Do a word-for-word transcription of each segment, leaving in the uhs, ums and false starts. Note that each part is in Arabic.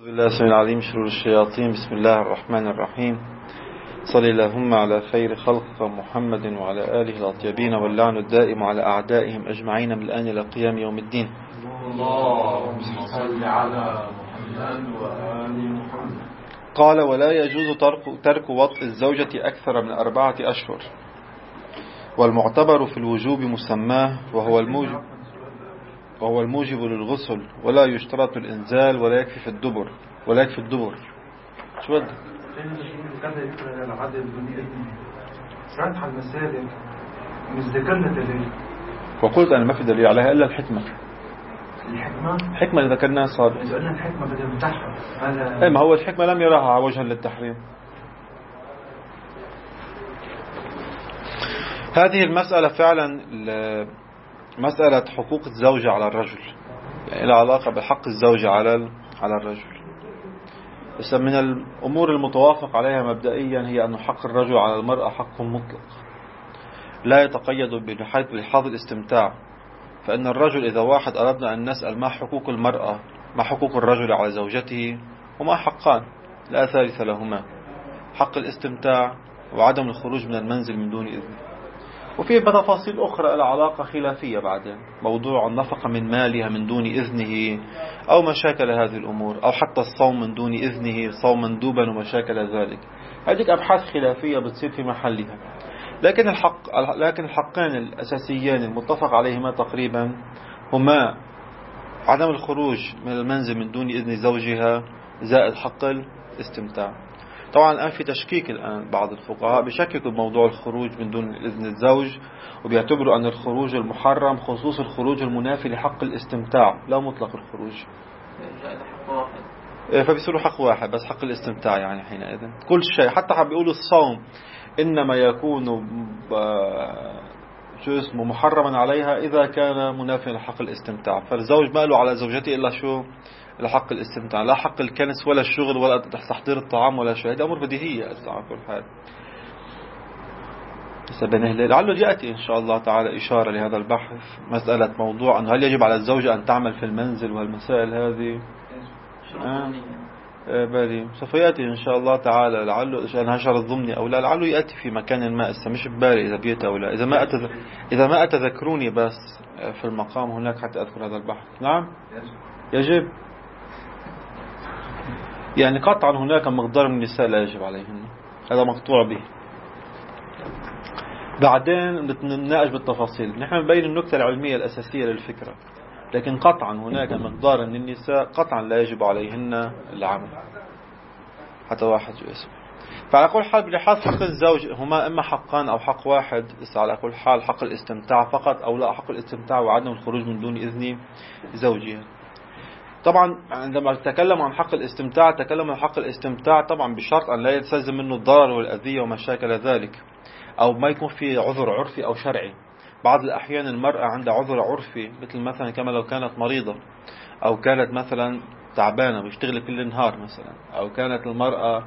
أعوذ بالله السميع العليم من شرور الشياطين. بسم الله الرحمن الرحيم. صل اللهم على خير خلق محمد وعلى آله الأطيبين، واللعن الدائم على أعدائهم أجمعين من الآن إلى قيام يوم الدين. اللهم صل على محمد وآل محمد. قال: ولا يجوز ترك, ترك وطء الزوجة أكثر من أربعة أشهر، والمعتبر في الوجوب مسماه وهو الموجب وهو الموجب للغسل، ولا يشترط الإنزال، ولا يكفي في الدبر ولا يكفي الدبر. شو بدك؟ كذا يكره العدد فتح المسالك مش ذكرنا دليل، وقلت أنا ما في دليل عليها إلا الحكمة. الحكمة الحكمة اللي ذكرناها صار إذا قلنا الحكمة بدها نفتحها. هذا إيه، ما هو الحكمة لم يراها وجها للتحريم. هذه المسألة فعلا مسألة حقوق الزوجة على الرجل، يعني لها علاقة بحق الزوجة على على الرجل. بس من الأمور المتوافق عليها مبدئيا هي أن حق الرجل على المرأة حق مطلق لا يتقيد بلحاظ الاستمتاع. فإن الرجل إذا واحد أردنا أن نسأل ما حقوق المرأة، ما حقوق الرجل على زوجته، هما حقان لا ثالث لهما: حق الاستمتاع وعدم الخروج من المنزل من دون إذن. وفي تفاصيل أخرى العلاقة خلافية بعدين، موضوع النفقة من مالها من دون إذنه أو مشاكل هذه الأمور، أو حتى الصوم من دون إذنه، صوم مندوبا ومشاكل ذلك. هذه أبحاث خلافية بتصير في محلها. لكن الحق لكن الحقين الأساسيين المتفق عليهما تقريبا هما عدم الخروج من المنزل من دون إذن زوجها زائد حق الاستمتاع. طبعا الآن في تشكيك، الآن بعض الفقهاء بيشككوا بموضوع الخروج من دون إذن الزوج، وبيعتبروا أن الخروج المحرم خصوص الخروج المنافي لحق الاستمتاع لا مطلق الخروج، فبيصيروا حق واحد بس حق الاستمتاع. يعني حينئذ كل شيء، حتى حب بيقولوا الصوم إنما يكون شو اسمه محرما عليها إذا كان منافيا لحق الاستمتاع. فالزوج ما له على زوجته إلا شو؟ لحق الاستمتاع، لا حق الكنس ولا الشغل ولا تحضير الطعام ولا شيء. هذه أمور بديهية على كل حال. لعله يأتي إن شاء الله تعالى إشارة لهذا البحث، مسألة موضوع أنه هل يجب على الزوجة أن تعمل في المنزل والمسائل هذه. آه. آه بالي سوف يأتي إن شاء الله تعالى، لعله أنا هشر الضمني أو لا، لعله يأتي في مكان ما، إسا مش ببالي إذا بيته أو لا. إذا ما أتذ... إذا ما أتذكروني بس في المقام هناك حتى أذكر هذا البحث. نعم يجب، يعني قطعا هناك مقدار من النساء لا يجب عليهن، هذا مقطوع به. بعدين نتناقش بالتفاصيل، نحن نبين النكتة العلمية الأساسية للفكرة. لكن قطعا هناك مقدار من النساء قطعا لا يجب عليهن العمل حتى واحد يسمع. فعلى كل حال بلحاظ حق الزوج هما إما حقان أو حق واحد. على كل حال حق الاستمتاع فقط أو لا حق الاستمتاع وعدم الخروج من دون إذن زوجها. طبعا عندما تكلم عن حق الاستمتاع تكلم عن حق الاستمتاع طبعا بشرط أن لا يتسلزم منه الضرر والأذية ومشاكل ذلك، أو ما يكون في عذر عرفي أو شرعي. بعض الأحيان المرأة عندها عذر عرفي، مثل مثلا كما لو كانت مريضة، أو كانت مثلا تعبانة بيشتغل كل النهار مثلا، أو كانت المرأة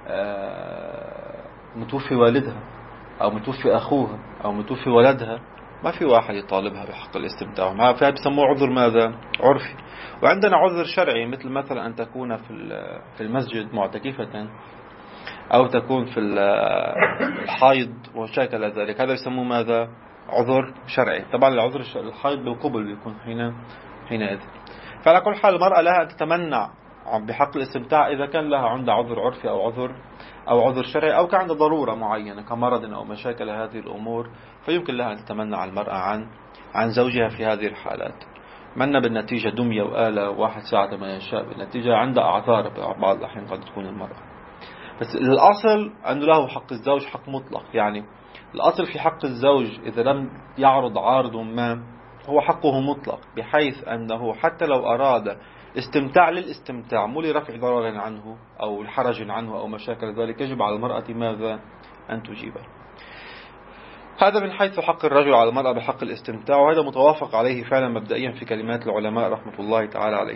متوفي والدها أو متوفي أخوها أو متوفي ولدها، ما في واحد يطالبها بحق الاستمتاع. ما فيها بيسموه عذر ماذا؟ عرفي. وعندنا عذر شرعي، مثل مثلا أن تكون في في المسجد معتكفة، أو تكون في الحيض وشاكل ذلك، هذا يسموه ماذا؟ عذر شرعي. طبعا العذر الحيض بالقبل بيكون حين حينئذ. فعلى كل حال المرأة لها أن تتمنع بحق الاستمتاع إذا كان لها عندها عذر عرفي أو عذر أو عذر شرعي، أو كان عندها ضرورة معينة كمرض أو مشاكل هذه الأمور، فيمكن لها أن تتمنع المرأة عن عن زوجها في هذه الحالات. منا بالنتيجة دمية وآلة واحد ساعة ما يشاء، بالنتيجة عندها أعذار بعض الأحيان قد تكون المرأة. بس الأصل أنه له حق الزوج حق مطلق. يعني الأصل في حق الزوج إذا لم يعرض عارض ما هو حقه مطلق، بحيث أنه حتى لو أراد استمتاع للاستمتاع مو لرفع ضرر عنه أو الحرج عنه أو مشاكل ذلك، يجب على المرأة ماذا؟ أن تجيبه. هذا من حيث حق الرجل على المرأة بحق الاستمتاع، وهذا متوافق عليه فعلا مبدئيا في كلمات العلماء رحمة الله تعالى عليه.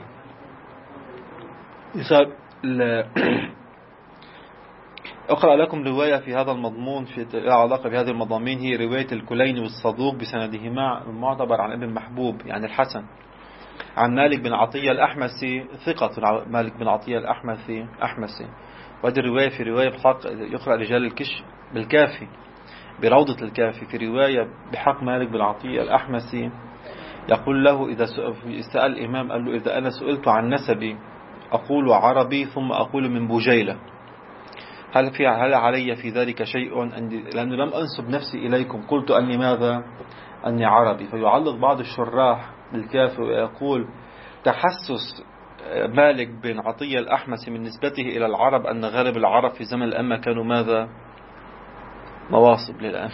أقرأ لكم رواية في هذا المضمون في علاقة بهذه المضامين، هي رواية الكليني والصدوق بسندهما المعتبر عن ابن محبوب يعني الحسن عن مالك بن عطية الأحمسي ثقة، مالك بن عطية الأحمسي أحمسي وهذه الرواية في رواية بحق يقرأ رجال الكش بالكافي بروضة الكافي، في رواية بحق مالك بن عطية الأحمسي يقول له إذا سأل الإمام قال له إذا أنا سئلت عن نسبي أقول عربي ثم أقول من بجيلة، هل في هل علي في ذلك شيء؟ لأنه لم أنسب نفسي إليكم، قلت أني ماذا؟ أني عربي. فيعلق بعض الشراح بالكافي ويقول تحسس مالك بن عطية الأحمسي من نسبته إلى العرب أن غالب العرب في زمن الأمة كانوا ماذا؟ مواصب للآن.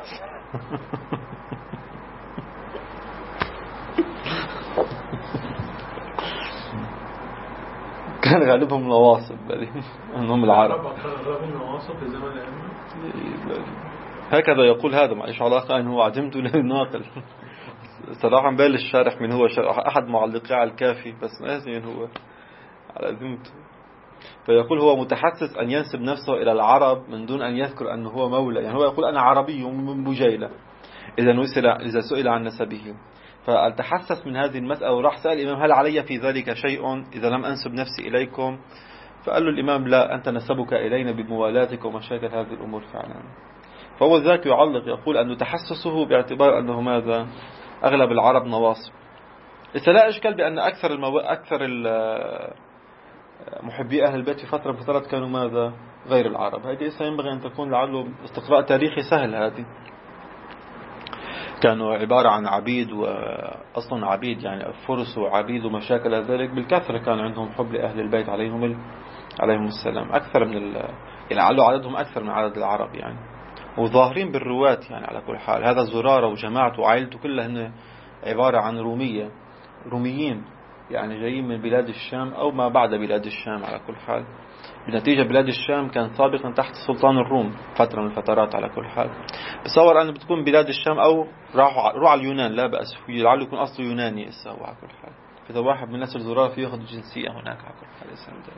كان غالبهم نواصب أنهم العرب. هكذا يقول هذا، ما إيش علاقة أنه عدمت للناقل. صراحة بالي الشارح من هو شارح أحد معلقي على الكافي بس ناسي من هو على ذمته. فيقول هو متحسس أن ينسب نفسه إلى العرب من دون أن يذكر أنه هو مولى، يعني هو يقول أنا عربي من بجيلة إذا نسأل إذا سئل عن نسبه. فالتحسس من هذه المسألة وراح سأل الإمام هل علي في ذلك شيء إذا لم أنسب نفسي إليكم؟ فقال له الإمام لا، أنت نسبك إلينا بموالاتك ومشاكل هذه الأمور فعلا. فهو ذاك يعلق يقول أنه تحسسه باعتبار أنه ماذا؟ أغلب العرب نواصب. ليس لا إشكال بأن أكثر المو... أكثر محبي أهل البيت في فترة فترات كانوا ماذا؟ غير العرب. هذه ينبغي أن تكون لعله استقراء تاريخي سهل. هذه كانوا عبارة عن عبيد، وأصلا عبيد يعني فرس وعبيد ومشاكل ذلك بالكثرة، كان عندهم حب لأهل البيت عليهم ال... عليهم السلام أكثر من ال... يعني علوا عددهم أكثر من عدد العرب يعني، وظاهرين بالرواة يعني. على كل حال هذا زرارة وجماعته وعائلته كلها عبارة عن رومية روميين يعني جايين من بلاد الشام أو ما بعد بلاد الشام. على كل حال بنتيجة بلاد الشام كان سابقا تحت سلطان الروم فترة من الفترات. على كل حال بصور أن بتكون بلاد الشام أو راحوا روح على اليونان، لا بأس فيه، لعله يكون أصله يوناني إسا. على كل حال إذا واحد من نسل زرارة فيه يأخذ جنسية هناك. على كل حال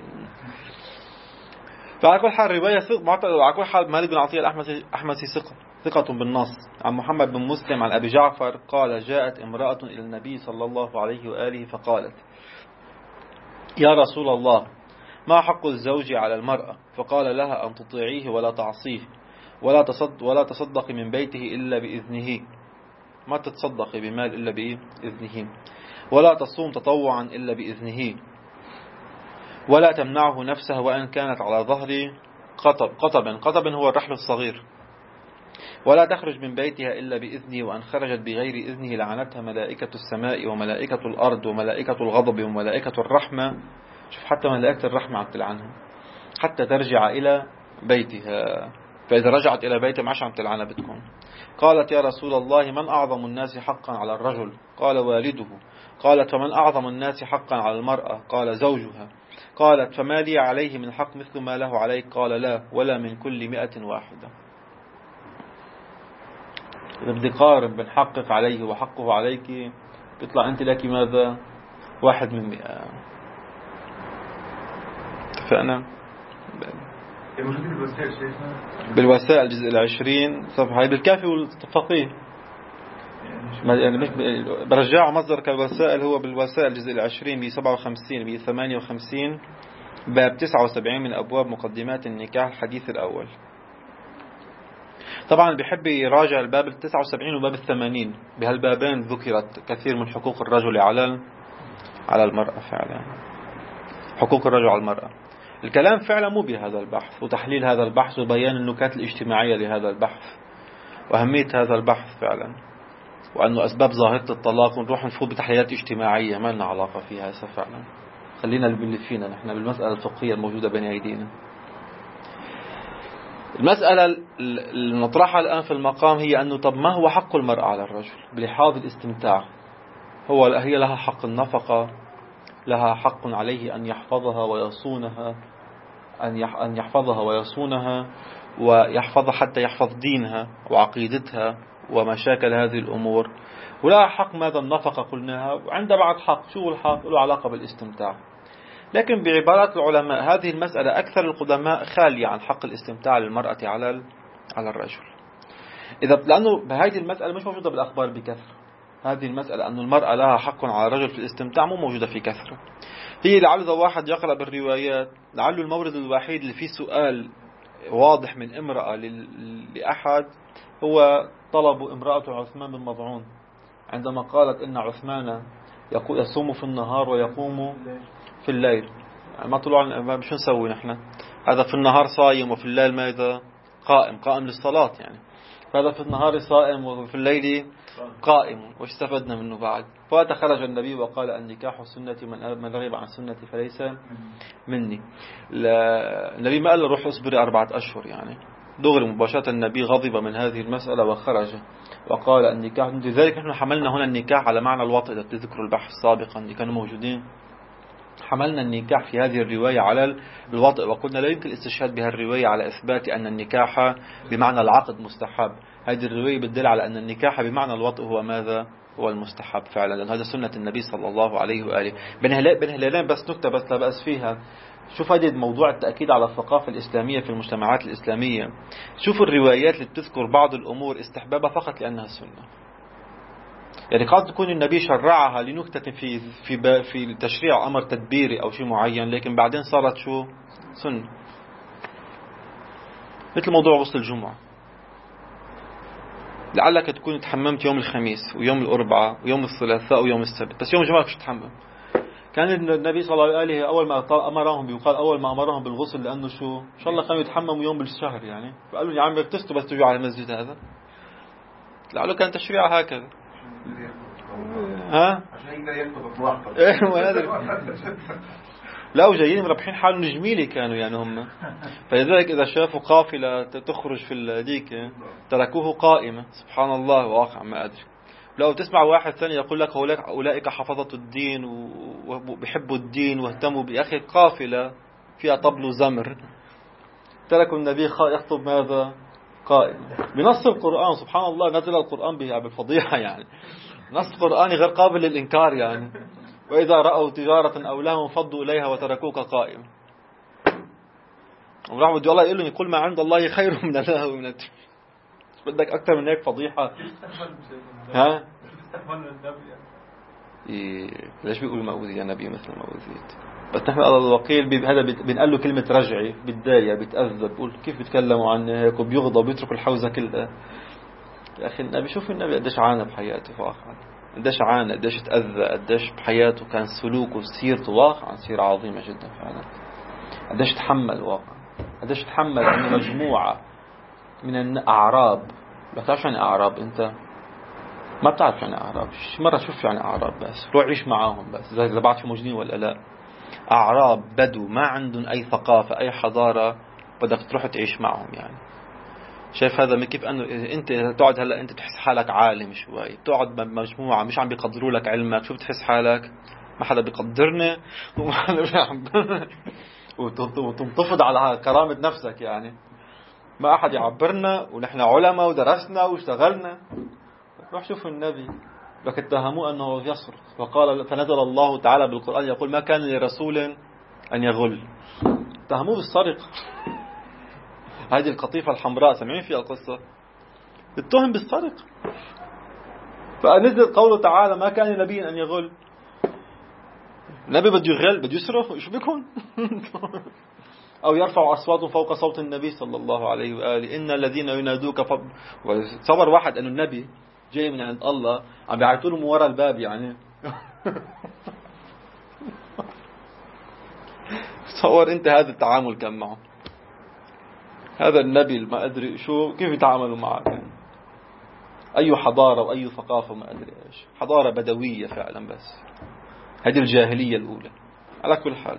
فعلى كل حال رواية ثقة. على كل حال مالك بن عطية الأحمسي ثقة ثقة بالنص. عن محمد بن مسلم عن أبي جعفر قال جاءت امرأة إلى النبي صلى الله عليه وآله فقالت يا رسول الله ما حق الزوج على المرأة؟ فقال لها أن تطيعيه ولا تعصيه، ولا تصد ولا تصدق من بيته إلا بإذنه، ما تتصدق بمال إلا بإذنه، ولا تصوم تطوعا إلا بإذنه، ولا تمنعه نفسه وأن كانت على ظهر قطب قطب قطب هو الرحل الصغير، ولا تخرج من بيتها إلا بإذنه، وأن خرجت بغير إذنه لعنتها ملائكة السماء وملائكة الأرض وملائكة الغضب وملائكة الرحمة. شوف حتى ملائكة الرحمة عم تلعنها حتى ترجع إلى بيتها، فإذا رجعت إلى بيتها ما عم تلعنها بتكون. قالت يا رسول الله من أعظم الناس حقا على الرجل؟ قال والده. قالت فمن أعظم الناس حقا على المرأة؟ قال زوجها. قالت فما لي عليه من حق مثل ما له عليك؟ قال لا ولا من كل مئة واحدة. إذا بدي قارن بين حقك عليه وحقه عليك بيطلع أنت لك ماذا؟ واحد من مئة. اتفقنا؟ بالوسائل الجزء العشرين صفحة هاي بالكافي والفقيه يعني مش برجعه مصدر كالوسائل هو بالوسائل الجزء العشرين بسبعة وخمسين بثمانية وخمسين باب تسعة وسبعين من أبواب مقدمات النكاح الحديث الأول. طبعا بيحب يراجع الباب التسعة وسبعين وباب الثمانين، بهالبابين ذكرت كثير من حقوق الرجل على على المرأة. فعلا حقوق الرجل على المرأة الكلام فعلا مو بهذا البحث وتحليل هذا البحث وبيان النكات الاجتماعية لهذا البحث وأهمية هذا البحث فعلا، وأنه أسباب ظاهرة الطلاق ونروح نفوت بتحليلات اجتماعية ما لنا علاقة فيها هسه. فعلا خلينا اللي فينا نحن بالمسألة الفقهية الموجودة بين أيدينا. المسألة المطرحة الآن في المقام هي أنه طب ما هو حق المرأة على الرجل بلحاظ الاستمتاع؟ هو هي لها حق النفقة، لها حق عليه أن يحفظها ويصونها، أن يحفظها ويصونها ويحفظها حتى يحفظ دينها وعقيدتها ومشاكل هذه الأمور، ولا حق ماذا النفقة قلناها، وعند بعض حق شو الحق له علاقة بالاستمتاع. لكن بعبارات العلماء هذه المسألة أكثر القدماء خالية عن حق الاستمتاع للمرأة على على الرجل. إذا لأنه بهذه المسألة مش موجودة بالأخبار بكثرة، هذه المسألة أن المرأة لها حق على الرجل في الاستمتاع مو موجودة في كثرة. هي لعل إذا واحد يقرأ بالروايات لعله المورد الوحيد اللي فيه سؤال واضح من امرأة لأحد هو طلب امرأة عثمان بن مظعون عندما قالت إن عثمان يصوم في النهار ويقوم في الليل. يعني ما طلعوا شو نسوي نحن؟ هذا في النهار صايم وفي الليل ماذا؟ قائم قائم للصلاة يعني. فهذا في النهار صائم وفي الليل قائم، وش استفدنا منه بعد؟ فخرج النبي وقال النكاح سنتي من رغب عن سنتي فليس مني. النبي ما قال له روح اصبري أربعة أشهر يعني، دغري مباشرة النبي غضب من هذه المسألة وخرج وقال النكاح. لذلك نحن حملنا هنا النكاح على معنى الوطء. إذا تذكروا البحث سابقا اللي كانوا موجودين حملنا النكاح في هذه الرواية على الوطء، وقلنا لا يمكن الاستشهاد بها الرواية على إثبات أن النكاح بمعنى العقد مستحب. هذه الرواية بتدل على أن النكاح بمعنى الوطء هو ماذا؟ هو المستحب فعلا، لأن هذا سنة النبي صلى الله عليه وآله. بن هلالين بس نكتة بس لا بأس فيها. شوف هذه موضوع التأكيد على الثقافة الإسلامية في المجتمعات الإسلامية. شوفوا الروايات اللي بتذكر بعض الأمور استحبابها فقط لأنها سنة. يعني قد تكون النبي شرعها لنكتة في في في التشريع أمر تدبيري أو شيء معين، لكن بعدين صارت شو؟ سنة. مثل موضوع غسل الجمعة، لعلك تكون تحممت يوم الخميس ويوم الأربعاء ويوم الثلاثاء ويوم السبت، بس يوم الجمعة مش تحمم. كان النبي صلى الله عليه وآله أول ما أمرهم بيقال أول ما أمرهم بالغسل لأنه شو إن شاء الله كانوا يتحمموا يوم بالشهر يعني، فقالوا يا عم بتستوا بس تجوا على المسجد هذا. لعله كان تشريع هكذا. ها؟ عشان يقدر يكتب براحته. إيه ما أدري. لا وجايين مربحين حالهم جميلة كانوا يعني هم. فلذلك إذا شافوا قافلة تخرج في الديك تركوه قائمة. سبحان الله واقع ما أدري. لو تسمع واحد ثاني يقول لك أولئك حفظة الدين وبيحبوا الدين واهتموا بأخي قافلة فيها طبل وزمر تركوا النبي يخطب ماذا؟ قائم بنص القرآن. سبحان الله نزل القرآن بها بالفضيحة يعني، نص قرآني غير قابل للإنكار يعني. وإذا رأوا تجارة أو لهم فضوا إليها وتركوك قائم. وراح بدي الله يقول لهم يقول ما عند الله خير من الله ومن الدنيا. بدك أكثر من هيك فضيحة؟ ها؟ إيه ليش بيقول مأوذي يا نبي مثل مأوذيت؟ بس نحن الله الوكيل هذا بنقول له كلمة رجعي بتضايق بتأذى بقول كيف بيتكلموا عنه هيك وبيغضب وبيترك الحوزة كلها. يا أخي النبي شوف النبي قديش عانى بحياته واقعا، قديش عانى قديش تأذى قديش بحياته كان سلوكه وسيرته واقعا سيرة عظيمة جدا فعلا. قديش تحمل واقعا قديش تحمل أن مجموعة من الأعراب. لا تعرف عن أعراب أنت ما بتعرف عن أعراب مرة شوف عن أعراب بس روح عيش معاهم بس إذا بعد في موجودين ولا لا. أعراب بدو ما عندهم أي ثقافة أي حضارة بدك تروح تعيش معهم يعني. شايف هذا من كيف أنه أنت تقعد هلا أنت تحس حالك عالم شوي تقعد بمجموعة مش عم بيقدروا لك علمك شو بتحس حالك؟ ما حدا بيقدرني وما حدا عم وتنتفض على كرامة نفسك يعني. ما أحد يعبرنا ونحن علماء ودرسنا واشتغلنا. روح شوف النبي لك اتهموه أنه يصرخ وقال فنزل الله تعالى بالقرآن يقول ما كان لرسول أن يغل. اتهموه بالسرقة. هذه القطيفة الحمراء سمعين فيها القصة اتهم بالسرقة. فنزل قوله تعالى ما كان لنبي أن يغل. النبي بده يغل بده يصرخ إيش بكون أو يرفع أصواتهم فوق صوت النبي صلى الله عليه وآله إن الذين ينادوك ف... صبر واحد أنه النبي جاي من عند الله عم بيعيطوا له من وراء الباب يعني. تصور أنت هذا التعامل كان معه هذا النبي ما أدري شو كيف يتعاملوا معه يعني. أي حضارة وأي ثقافة ما أدري إيش حضارة بدوية فعلا. بس هذه الجاهلية الأولى. على كل حال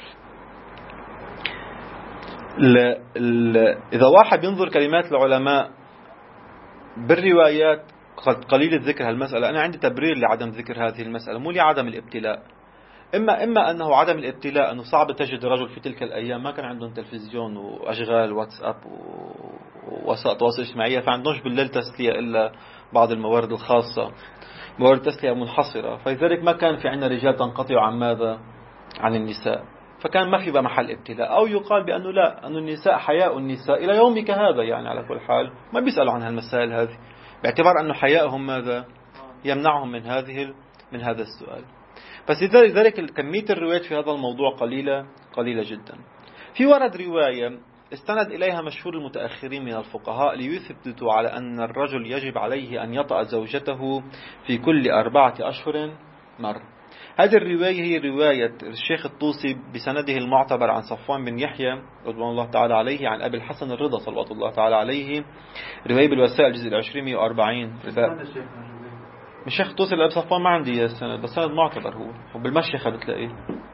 ال ال إذا واحد ينظر كلمات العلماء بالروايات قد قليل الذكر هالمسألة. أنا عندي تبرير لعدم ذكر هذه المسألة مو لعدم الابتلاء. إما إما أنه عدم الابتلاء أنه صعب تجد رجل في تلك الأيام ما كان عندهم تلفزيون وأشغال واتساب ووسائل تواصل اجتماعية فعندهمش بالليل تسلية إلا بعض الموارد الخاصة موارد تسلية منحصرة. فلذلك ما كان في عندنا رجال تنقطع عن ماذا عن النساء فكان ما في بقى محل ابتلاء. أو يقال بأنه لا أن النساء حياء النساء إلى يومك هذا يعني. على كل حال ما بيسألوا عن هالمسائل هذه باعتبار أنه حياءهم ماذا يمنعهم من هذه من هذا السؤال. بس لذلك كمية الروايات في هذا الموضوع قليلة قليلة جدا. في ورد رواية استند إليها مشهور المتأخرين من الفقهاء ليثبتوا على أن الرجل يجب عليه أن يطأ زوجته في كل أربعة أشهر مرة. هذه الرواية هي رواية الشيخ الطوسي بسنده المعتبر عن صفوان بن يحيى رضوان الله تعالى عليه عن أبي الحسن الرضا صلوات الله تعالى عليه، رواية بالوسائل الجزء العشرين مئة وأربعين. مش شيخ الطوسي لأبي صفوان ما عندي السند، بس سند معتبر هو وبالمشيخة بتلاقيه.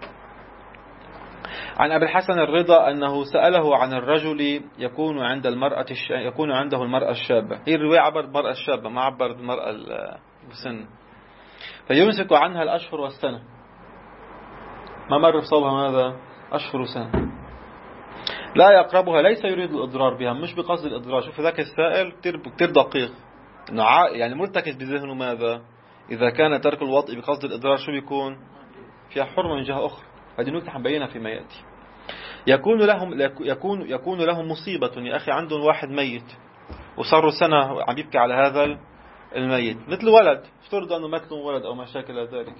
عن أبي الحسن الرضا أنه سأله عن الرجل يكون عند المرأة الش... يكون عنده المرأة الشابة. هي الرواية عبر المرأة الشابة ما عبر المرأة السن، فيمسك عنها الأشهر والسنة، ما مر بصوبها ماذا أشهر وسنة، لا يقربها، ليس يريد الإضرار بها، مش بقصد الإضرار. شوف ذاك السائل كتير دقيق، إنه يعني مرتكز بذهنه ماذا إذا كان ترك الوطء بقصد الإضرار شو بيكون فيها حرمة من جهة أخرى. هذه نكتة حنبينها فيما يأتي. يكون لهم يكون يكون لهم مصيبة يا أخي، عندهم واحد ميت وصاروا سنة عم يبكي على هذا الميت، مثل ولد افترض أنه مات لهم ولد أو ما شاكل ذلك،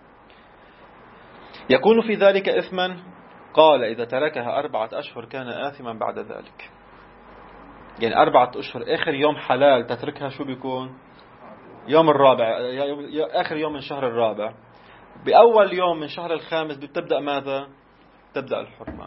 يكون في ذلك إثما. قال إذا تركها أربعة أشهر كان آثما بعد ذلك. يعني أربعة أشهر آخر يوم حلال تتركها شو بيكون يوم الرابع، آخر يوم من شهر الرابع، بأول يوم من شهر الخامس بتبدأ ماذا تبدأ الحرمة،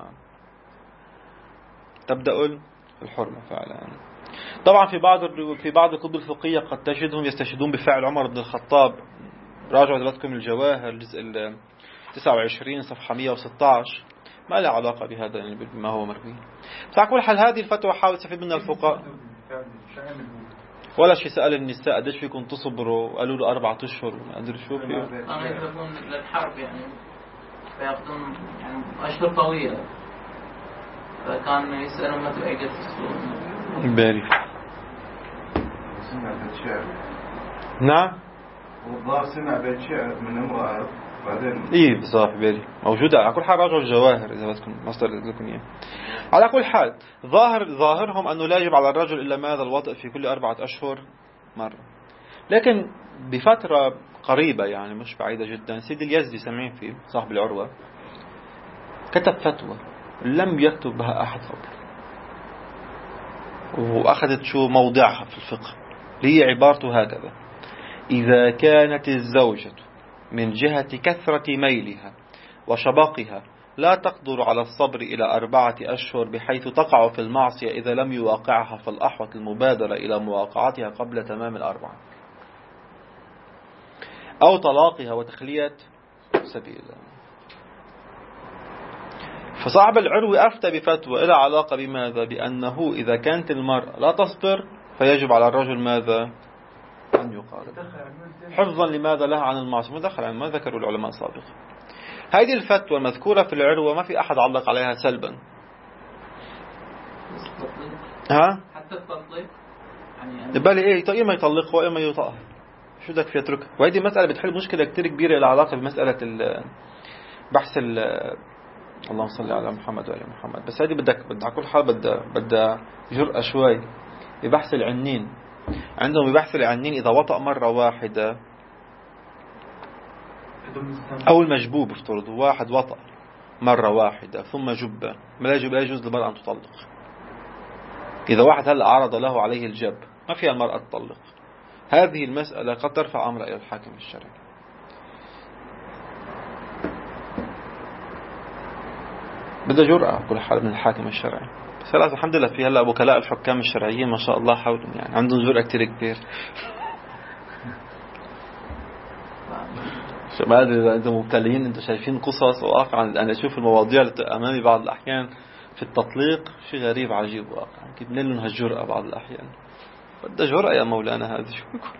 تبدأ الحرمة فعلا. طبعا في بعض في بعض الكتب الفقهية قد تجدهم يستشهدون بفعل عمر بن الخطاب. راجعوا دلوقتي الجواهر الجزء ال تسعة وعشرين صفحة مئة وستة عشر، ما له علاقة بهذا يعني بما هو مروي. فعلى كل حال هذه الفتوى حاول تستفيد منها الفقهاء. ولا شيء سأل النساء قديش فيكم تصبروا، قالوا له أربعة أشهر ما أدري شو فيه. أنا يذهبون للحرب يعني فيأخذون يعني أشهر طويلة، فكان يسألون متى أجل تصبرون. باري نعم والله سمع بيت شعر من امرأة بعدين إيه بصراحة باري موجودة. على كل حال راجعوا الجواهر إذا بدكم مصدر لكم إياه. على كل حال ظاهر ظاهرهم أنه لا يجب على الرجل إلا ماذا الوطء في كل أربعة أشهر مرة. لكن بفترة قريبة يعني مش بعيدة جدا سيدي اليزدي سمعين فيه صاحب العروة كتب فتوى لم يكتب بها أحد قبل، وأخذت شو موضعها في الفقه. هي عبارته هكذا: إذا كانت الزوجة من جهة كثرة ميلها وشبقها لا تقدر على الصبر إلى أربعة أشهر بحيث تقع في المعصية إذا لم يواقعها، فالأحوط المبادرة إلى مواقعتها قبل تمام الأربعة أو طلاقها وتخلية سبيلها. فصاحب العروة أفتى بفتوى إلى علاقة بماذا؟ بأنه إذا كانت المرأة لا تصبر فيجب على الرجل ماذا؟ أن يقارب، حفظا لماذا لها عن المعصية. مدخل عن ما ذكروا العلماء سابقا. هذه الفتوى المذكورة في العروة ما في أحد علق عليها سلبا. ها؟ حتى التطليق يعني بالي إيه إما يطلقها وإما يطأها، شو بدك في يتركها. وهذه مسألة بتحل مشكلة كتير كبيرة لها علاقة بمسألة بحث ال اللهم صل على محمد وعلى محمد. بس هذه بدك بدها كل حال بدها بدها جرأة شوي ببحث العنين. عندهم ببحث العنين إذا وطأ مرة واحدة أو المجبوب، افترض واحد وطأ مرة واحدة ثم جب، لا يجوز للمرأة أن تطلق. إذا واحد هلأ عرض له عليه الجب ما فيها المرأة تطلق. هذه المسألة قد ترفع أمر إلى الحاكم الشرعي. بدها جرأة كل حال من الحاكم الشرعي. بس لازم الحمد لله في هلا وكلاء الحكام الشرعيين ما شاء الله حولهم يعني عندهم جرأة كتير كبير. شو ما أدري إذا أنتم مبتلين أنتم شايفين قصص واقعا. أنا أشوف المواضيع اللي أمامي بعض الأحيان في التطليق شيء غريب عجيب واقعا. كيف بنلهم هالجرأة بعض الأحيان. بدها جرأة يا مولانا هذا شو بيكون.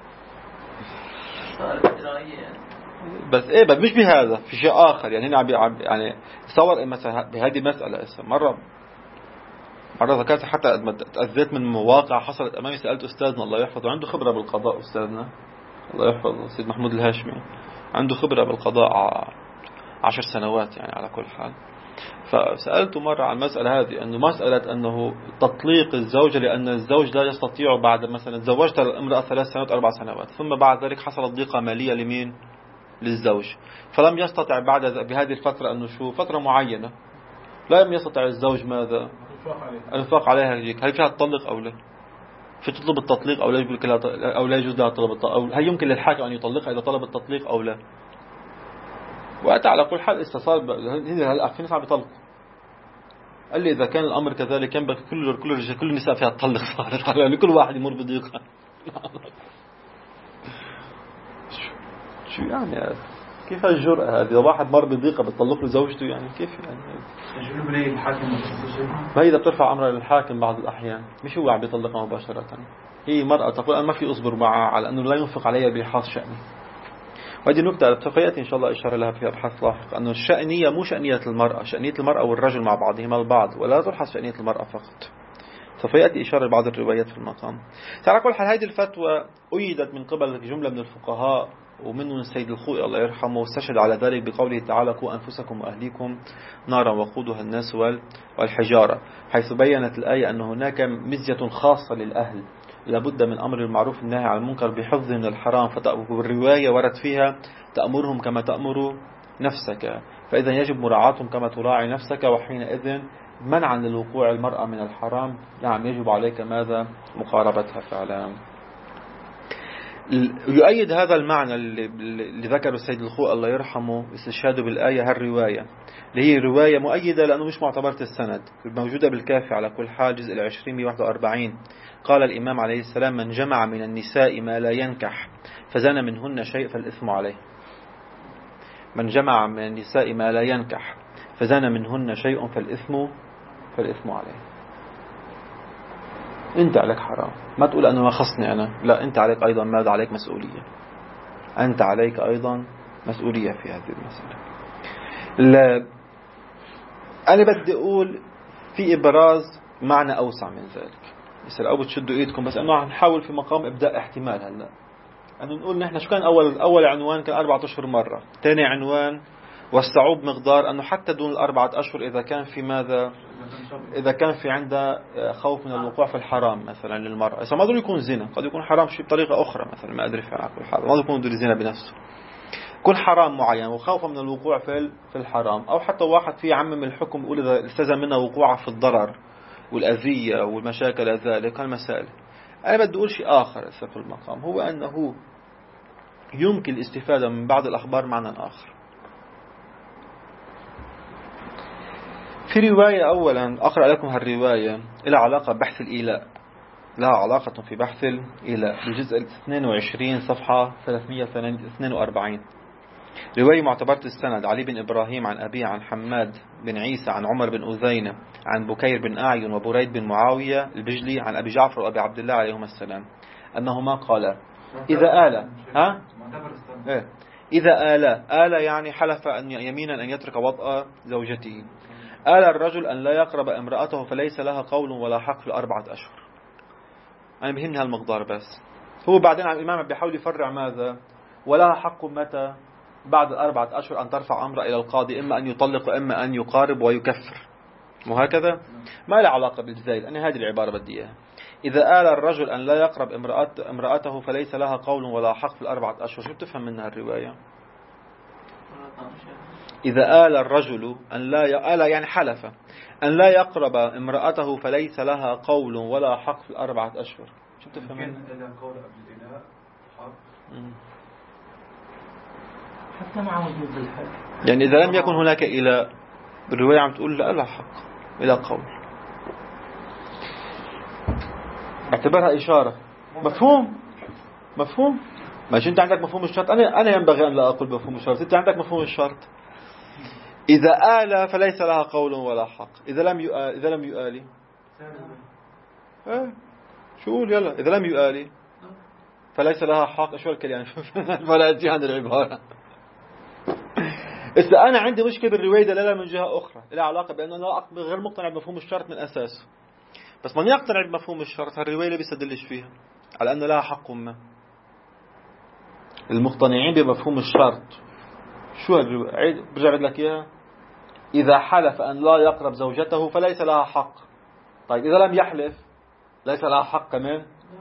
بس إيه بس مش بهذا، في شيء آخر يعني هنا عم يعني تصور مثلا بهذه مسألة مرة مرة ذكرت حتى تأذيت من مواقع حصلت أمامي. سألت أستاذنا الله يحفظه عنده خبرة بالقضاء، أستاذنا الله يحفظه سيد محمود الهاشمي عنده خبرة بالقضاء عشر سنوات يعني على كل حال. فسألت مرة عن المسألة هذه، أنه مسألة أنه تطليق الزوجة لأن الزوج لا يستطيع بعد مثلا تزوجت الامرأة ثلاث سنوات أربع سنوات ثم بعد ذلك حصلت ضيقة مالية لمين؟ للزوج، فلم يستطع بعد بهذه الفترة أنه شو فترة معينة لم يستطع الزوج ماذا؟ الإنفاق عليها هيك، هل فيها تطلق أو لا؟ في تطلب التطليق أو لا يجوز لها أو لا يجوز لها طلب التطليق، أو هل يمكن للحاكم أن يطلقها إذا طلب التطليق أو لا؟ وأتى على كل حال استصاب هلا في ناس عم بيطلقوا. قال لي إذا كان الأمر كذلك ينبغي كل كل الرجال كل النساء فيها تطلق صارت يعني كل واحد يمر بضيقة. شو يعني كيف الجرأة هذه؟ واحد مر بضيقة بتطلق له زوجته يعني كيف يعني؟ شو بلي الحاكم ما إذا بترفع أمرها للحاكم بعض الأحيان مش هو عم بيطلقها مباشرة، هي مرأة تقول أنا ما في أصبر معها على أنه لا ينفق عليها بحاث شأني. وهذه نكتة بتفقياتي إن شاء الله إشارة لها في أبحاث لاحقة، أنه الشأنية مو شأنية المرأة، شأنية المرأة والرجل مع بعضهما البعض، ولا تلحظ شأنية المرأة فقط. سوف إشارة لبعض الروايات في المقام. على كل حال هذه الفتوى أيدت من قبل جملة من الفقهاء ومنهم السيد الخوئي الله يرحمه، واستشهد على ذلك بقوله تعالى قوا أنفسكم وأهليكم نارا وقودها الناس والحجارة، حيث بينت الآية أن هناك مزية خاصة للأهل لابد من أمر المعروف النهي عن المنكر بحفظ من الحرام، فالرواية ورد فيها تأمرهم كما تأمر نفسك، فإذا يجب مراعاتهم كما تراعي نفسك، وحينئذ منعا للوقوع المرأة من الحرام نعم يجب عليك ماذا؟ مقاربتها فعلا. يؤيد هذا المعنى اللي ذكره السيد الخوئي الله يرحمه استشهاده بالآية هالرواية اللي هي رواية مؤيدة لأنه مش معتبرة السند، موجودة بالكافي على كل حال جزء العشرين بواحد وأربعين. قال الإمام عليه السلام من جمع من النساء ما لا ينكح فزنى منهن شيء فالإثم عليه. من جمع من النساء ما لا ينكح فزنى منهن شيء فالإثم فالإثم عليه. أنت عليك حرام، ما تقول أنه ما خصني أنا، لا أنت عليك أيضا ماذا؟ عليك مسؤولية، أنت عليك أيضا مسؤولية في هذه المسألة. لا أنا بدي أقول في إبراز معنى أوسع من ذلك، يصير أو بتشدوا إيدكم، بس أنه عم نحاول في مقام إبداء احتمال. هلا أنه نقول نحن شو كان أول أول عنوان كان أربعة أشهر مرة، ثاني عنوان وسعوا بمقدار أنه حتى دون الأربعة أشهر إذا كان في ماذا؟ إذا كان في عندها خوف من الوقوع في الحرام مثلا للمرأة، إذا ما ضروري يكون زنا، قد يكون حرام شيء بطريقة أخرى مثلا ما أدري في كل حال، ما ضروري يكون زنا بنفسه، يكون حرام معين وخوفا من الوقوع في في الحرام، أو حتى واحد فيه يعمم الحكم يقول إذا التزم منها وقوعها في الضرر والأذية والمشاكل ذلك هالمسائل. أنا بدي أقول شيء آخر في المقام، هو أنه يمكن الاستفادة من بعض الأخبار معنى آخر. في رواية أولا أقرأ لكم هالرواية لها علاقة ببحث الإيلاء، لها علاقة في بحث الإيلاء بالجزء اثنين وعشرين صفحة ثلاثمئة واثنين وأربعين. رواية معتبرة السند علي بن إبراهيم عن أبيه عن حماد بن عيسى عن عمر بن أذينة عن بكير بن أعين وبريد بن معاوية البجلي عن أبي جعفر وأبي عبد الله عليهما السلام أنهما قالا إذا آل ها إيه إذا آل آل يعني حلف أن يمينا أن يترك وطأ زوجته، آل الرجل أن لا يقرب امرأته فليس لها قول ولا حق في الأربعة أشهر. أنا بهمني هالمقدار بس. هو بعدين الإمام بيحاول يفرع ماذا؟ ولها حق متى؟ بعد الأربعة أشهر أن ترفع أمر إلى القاضي، إما أن يطلق وإما أن يقارب ويكفر، وهكذا ما له علاقة بالزايد. أنا هذه العبارة بدي إياها، إذا آل الرجل أن لا يقرب امرأته فليس لها قول ولا حق في الأربعة أشهر. شو بتفهم منها الرواية؟ إذا آل الرجل أن لا آل يعني حلف أن لا يقرب امرأته فليس لها قول ولا حق في الأربعة أشهر. شو بتفهم منها؟ حتى مع وجود الحد، يعني إذا لم يكن هناك إلى الرواية عم تقول لا لا حق إلى قول، اعتبرها إشارة. مفهوم مفهوم ماشي. أنت عندك مفهوم الشرط، أنا أنا ينبغي أن لا أقول مفهوم الشرط، أنت عندك مفهوم الشرط. إذا آل فليس لها قول ولا حق، إذا لم يؤال إذا لم يؤالي ها شو قول يلا إذا لم يؤالي فليس لها حق. شو الكلام فلا أتي عن العبارة. إذا أنا عندي مشكلة بالرواية دلالة من جهة أخرى لها علاقة بأن أنا غير مقتنع بمفهوم الشرط من أساسه، بس من يقتنع بمفهوم الشرط هالرواية اللي بيستدلش فيها على أن لها حق ما. المقتنعين بمفهوم الشرط شو هالرواية؟ برجع أعيد لك إياها. إذا حلف أن لا يقرب زوجته فليس لها حق. طيب إذا لم يحلف ليس لها حق كمان.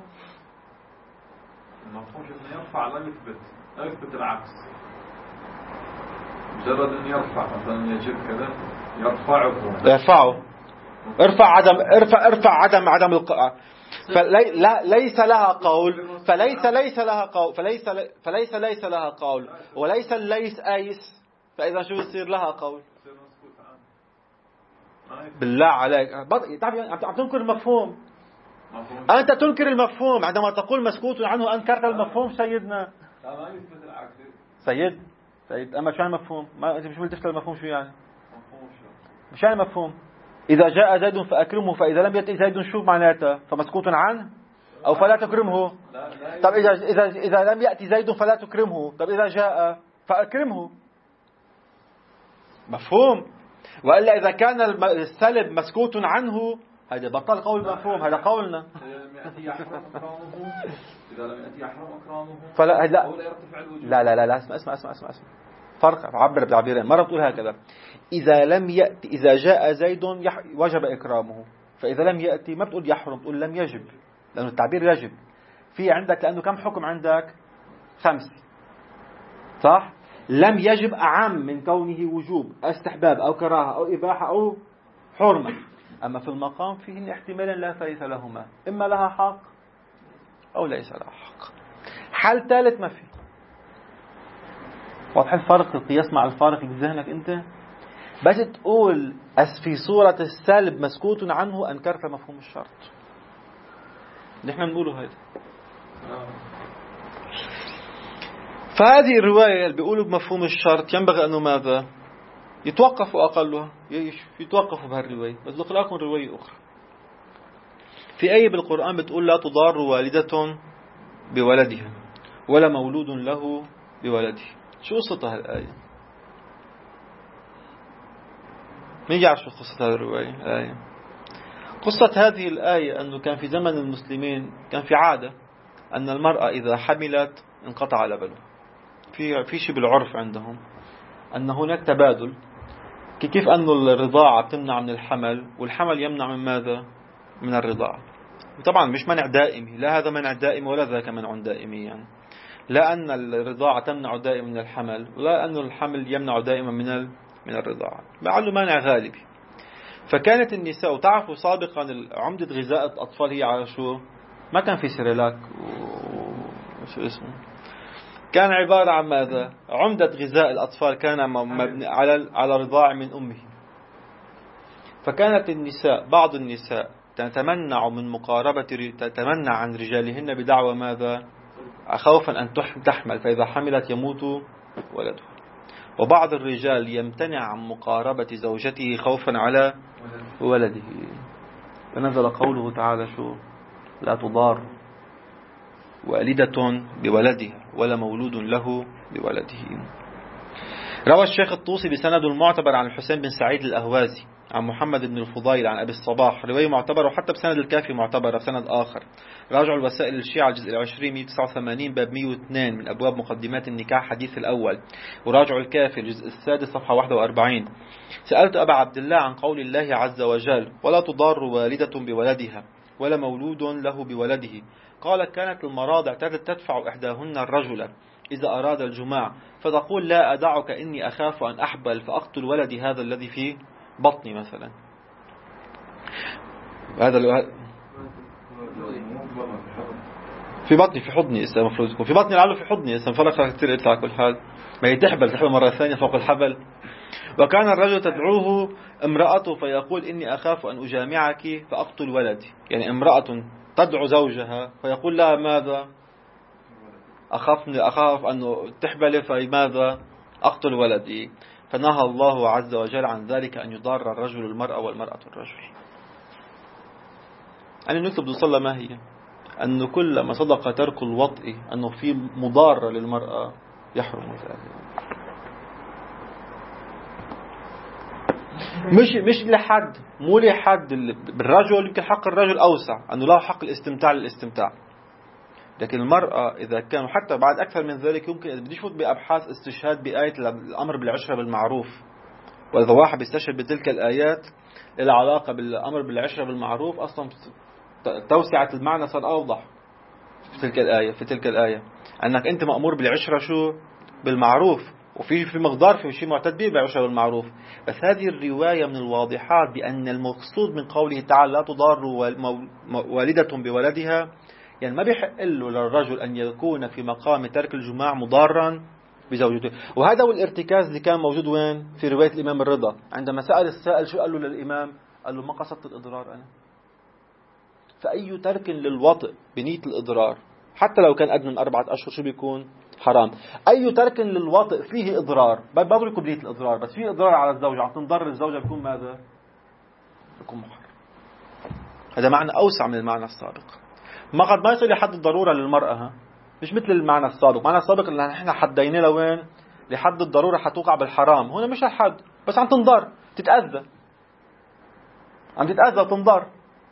المفهوم انه يرفع لا يثبت، لا يثبت العكس. مجرد ان يرفع مثلا يجب كذا يرفعه يرفعه ارفع عدم ارفع ارفع عدم عدم الق... فلي... لا ليس لها قول فليس ليس لها قول فليس فليس ليس لها قول وليس ليس ايس. فاذا شو يصير لها قول؟ بالله عليك عم تنكر المفهوم. أنت تنكر المفهوم عندما تقول مسكوت عنه. أنكرت المفهوم سيدنا. سيد سيد أما شو يعني مفهوم؟ ما أنت مش بتفهم المفهوم شو يعني؟ مش يعني مفهوم. إذا جاء زيد فأكرمه فإذا لم يأتي زيد شو معناته؟ فمسكوت عنه أو فلا تكرمه. طب إذا إذا إذا لم يأتي زيد فلا تكرمه. طب إذا جاء فأكرمه. مفهوم. وإلا إذا كان السلب مسكوت عنه هذا بطل قول مفهوم. هذا قولنا. إذا لم يأتي يحرم أكرامه. إذا لم يأتي يحرم أكرامه. فلا لا لا لا لا لا اسمع اسمع اسمع اسمع, اسمع. فرق عبر بعبيرين. مرة بتقول هكذا إذا لم يأتي إذا جاء زيد يح... وجب إكرامه. فإذا لم يأتي ما بتقول يحرم بتقول لم يجب. لأنه التعبير يجب. في عندك لأنه كم حكم عندك؟ خمس. صح؟ لم يجب أعم من كونه وجوب استحباب أو كراهة أو إباحة أو حرمة. أما في المقام فيه احتمالا لا ثالث لهما. إما لها حق أو ليس لها حق. حل ثالث ما فيه. واضح الفرق؟ القياس مع الفارق بذهنك أنت. بس تقول أس في صورة السلب مسكوت عنه أنكرت مفهوم الشرط. نحن نقوله هذا. فهذه الرواية اللي بيقولوا بمفهوم الشرط ينبغي أنه ماذا؟ يتوقفوا أقلها يتوقفوا بهالرواية. بس بقول لكم رواية أخرى. في آية بالقرآن بتقول لا تضار والدة بولدها ولا مولود له بولده. شو قصة هالآية؟ مين يعرف شو قصة هذه الرواية؟ الآية قصة هذه الآية أنه كان في زمن المسلمين كان في عادة أن المرأة إذا حملت انقطع لبنها. في في شيء بالعرف عندهم أن هناك تبادل. كيف أن الرضاعة تمنع من الحمل والحمل يمنع من ماذا؟ من الرضاعة. طبعا مش منع دائمي. لا هذا منع دائم ولا ذاك منع دائمي. يعني لا أن الرضاعة تمنع دائما من الحمل ولا أن الحمل يمنع دائما من من الرضاعة. معه مانع غالبي. فكانت النساء تعرفوا سابقا عمدة غذاء الأطفال هي على شو؟ ما كان في سيريلاك وشو اسمه. كان عبارة عن ماذا؟ عمدة غذاء الأطفال كان مبني على على رضاع من أمه. فكانت النساء بعض النساء تتمنع من مقاربة تتمنع عن رجالهن بدعوى ماذا؟ خوفا أن تحمل فإذا حملت يموت ولدها. وبعض الرجال يمتنع عن مقاربة زوجته خوفا على ولده. فنزل قوله تعالى شو؟ لا تضار والدة بولدها ولا مولود له بولده. روى الشيخ الطوسي بسند المعتبر عن الحسين بن سعيد الأهوازي عن محمد بن الفضيل عن أبي الصباح رواية معتبرة وحتى بسند الكافي معتبرة بسند آخر. راجعوا الوسائل الشيعة الجزء العشرين مئة وتسعة وثمانين باب مئة واثنين من أبواب مقدمات النكاح حديث الأول. وراجعوا الكافي الجزء السادس صفحة واحد وأربعين. سألت أبا عبد الله عن قول الله عز وجل ولا تضار والدة بولدها ولا مولود له بولده. قال كانت المراضع تدفع إحداهن الرجل إذا أراد الجماع فتقول لا أدعك إني أخاف أن أحبل فأقتل ولدي هذا الذي في بطني مثلا. هذا في بطني في حضني إسا مفروض يكون في بطني لعله في حضني إسا فرق كثير يطلع كل حال ما يتحبل تحبل مرة ثانية فوق الحبل. وكان الرجل تدعوه امرأته فيقول إني أخاف أن أجامعك فأقتل ولدي. يعني امرأة تدعو زوجها فيقول لها ماذا؟ أخافني أخاف أن تحبل فماذا؟ أقتل ولدي. فنهى الله عز وجل عن ذلك أن يضار الرجل المرأة والمرأة الرجل. أن نطلب نصلى ما هي أن كل ما صدق ترك الوطء أنه في مضارة للمرأة يحرم ذلك. مش مش لحد مو لحد بالرجل. يمكن حق الرجل أوسع أنه له حق الاستمتاع للاستمتاع. لكن المرأة إذا كانوا حتى بعد أكثر من ذلك يمكن إذا بدي فوت بأبحاث استشهاد بآية الأمر بالعشرة بالمعروف وإذا واحد بيستشهد بتلك الآيات إلى علاقة بالأمر بالعشرة بالمعروف، أصلا توسعة المعنى صار أوضح في تلك الآية في تلك الآية أنك أنت مأمور بالعشرة شو بالمعروف، وفي في مقدار في شيء معتد به بالعشرة بالمعروف. بس هذه الرواية من الواضحات بأن المقصود من قوله تعالى لا تضار والدة بولدها، يعني ما بيحق له للرجل أن يكون في مقام ترك الجماع مضارا بزوجته. وهذا هو الارتكاز اللي كان موجود وين في رواية الإمام الرضا، عندما سأل السائل شو قال له للإمام، قال له ما قصدت الإضرار أنا. فأي ترك للوطئ بنية الإضرار حتى لو كان أدنى من أربعة أشهر شو بيكون حرام. أي ترك للوطئ فيه إضرار، ما بيكون بنية الإضرار بس فيه إضرار على الزوجة، عم تنضر الزوجة، بيكون ماذا؟ بيكون محرم. هذا معنى أوسع من المعنى السابق. ما قد ما يصير لحد الضرورة للمرأة، ها؟ مش مثل المعنى السابق. المعنى السابق اللي نحن حديناه لوين؟ لحد الضرورة حتوقع بالحرام. هنا مش الحد، بس عم تنضر، تتأذى، عم تتأذى وتنضر.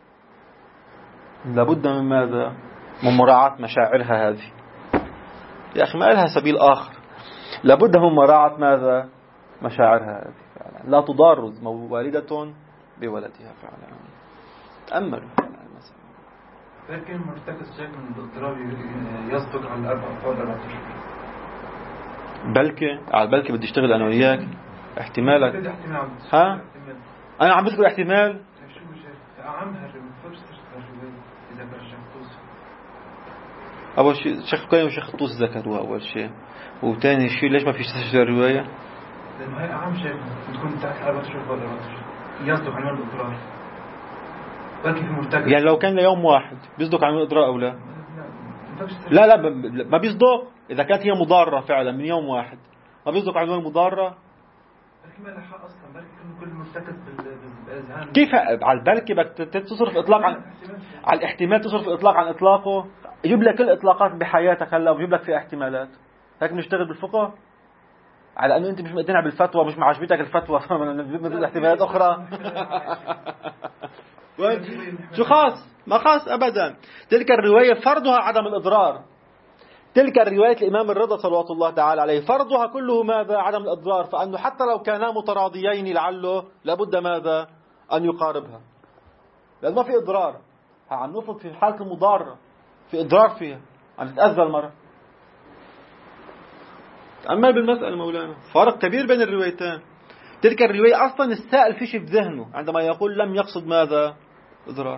لابد من ماذا؟ من مراعاة مشاعرها هذه. يا أخي ما لها سبيل آخر. لابد من مراعاة ماذا؟ مشاعرها هذه فعلا. لا تضار والدة بولدها فعلا. تأملوا المسألة. لكن مرتكز شيء من الاضطراب يصدق على الأربع أو الأربع أشهر. بلكي على بلكي بدي اشتغل أنا وياك. احتمالك. بدي احتمال. ها؟ أنا عم بذكر احتمال. شو بشيء؟ عمها فرصة تشتغل إذا برجع توصل. أول شيء شيخ كويس وشيخ الطوس ذكروها أول شيء، وثاني شيء ليش ما فيش تشتغل الرواية؟ لأنه هي أهم شيء تكون تحت أربع أشهر ولا أربع أشهر يصدق عن الاضطرار. بلكي في مرتكز. يعني لو كان ليوم واحد بيصدق عن الإضرار أو لا؟ لا لا ما بيصدق. إذا كانت هي مضارة فعلا من يوم واحد ما بيصدق عن المضارة. بلكي ما لها حق أصلا. بلكي كل مرتكز بالأذهان. كيف على البلكي بدك تصرف إطلاق عن على الاحتمال، تصرف إطلاق عن إطلاقه؟ يجيب لك كل إطلاقات بحياتك هلا ويجيب لك فيها احتمالات. هيك بنشتغل بالفقه على أنه أنت مش مقتنع بالفتوى، مش معجبتك الفتوى مثل احتمالات أخرى. شو خاص؟ ما خاص أبدا. تلك الرواية فرضها عدم الإضرار. تلك الرواية الإمام الرضا صلوات الله تعالى عليه فرضها كله ماذا؟ عدم الإضرار. فأنه حتى لو كانا متراضيين لعله لابد ماذا؟ أن يقاربها، لأن ما في إضرار. عم نفرض في حالة المضارة في إضرار فيها، عم تتأذى المرأة. تأمل بالمسألة مولانا، فرق كبير بين الروايتين. تلك الرواية أصلا السائل فيش في ذهنه عندما يقول لم يقصد ماذا؟ إضرار.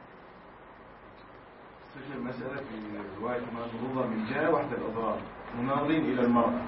المسألة في رواية المنظورة من جهة واحدة الأضرار مناظرين إلى المرأة.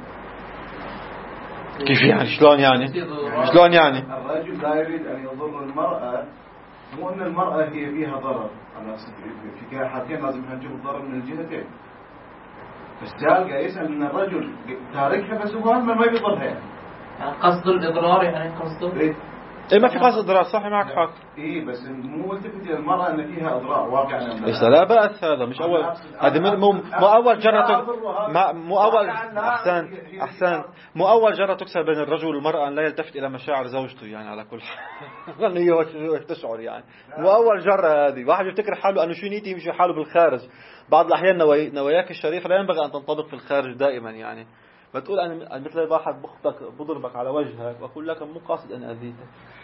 كيف يعني؟ شلون يعني؟ شلون يعني؟ الرجل لا يريد أن يضر المرأة، مو أن المرأة هي فيها ضرر. أنا في حالتين لازم نجيب الضرر من الجهتين. السائل قاعد يسأل أن الرجل تاركها بس هو ما بيضرها يعني. قصد الإضرار يعني قصده. إيه؟ إيه ما في قصد إضرار، صح معك حق. إيه بس مو التفت إلى المرأة أن فيها إضرار واقعا. إيش لا بأس هذا مش أول. هذا مو مو أول جرة ما مو أول أحسن أحسن مو أول جرة تكسر بين الرجل والمرأة أن لا يلتفت إلى مشاعر زوجته يعني على كل حال. هي تشعر يعني مو أول جرة هذه. واحد يفتكر حاله أنه شو نيتي يمشي حاله بالخارج. بعض الأحيان نوايا نواياك الشريفة لا ينبغي أن تنطبق في الخارج دائما يعني. بتقول أنا مثل واحد بخطك بضربك على وجهك وأقول لك مو قاصد أن أذيتك.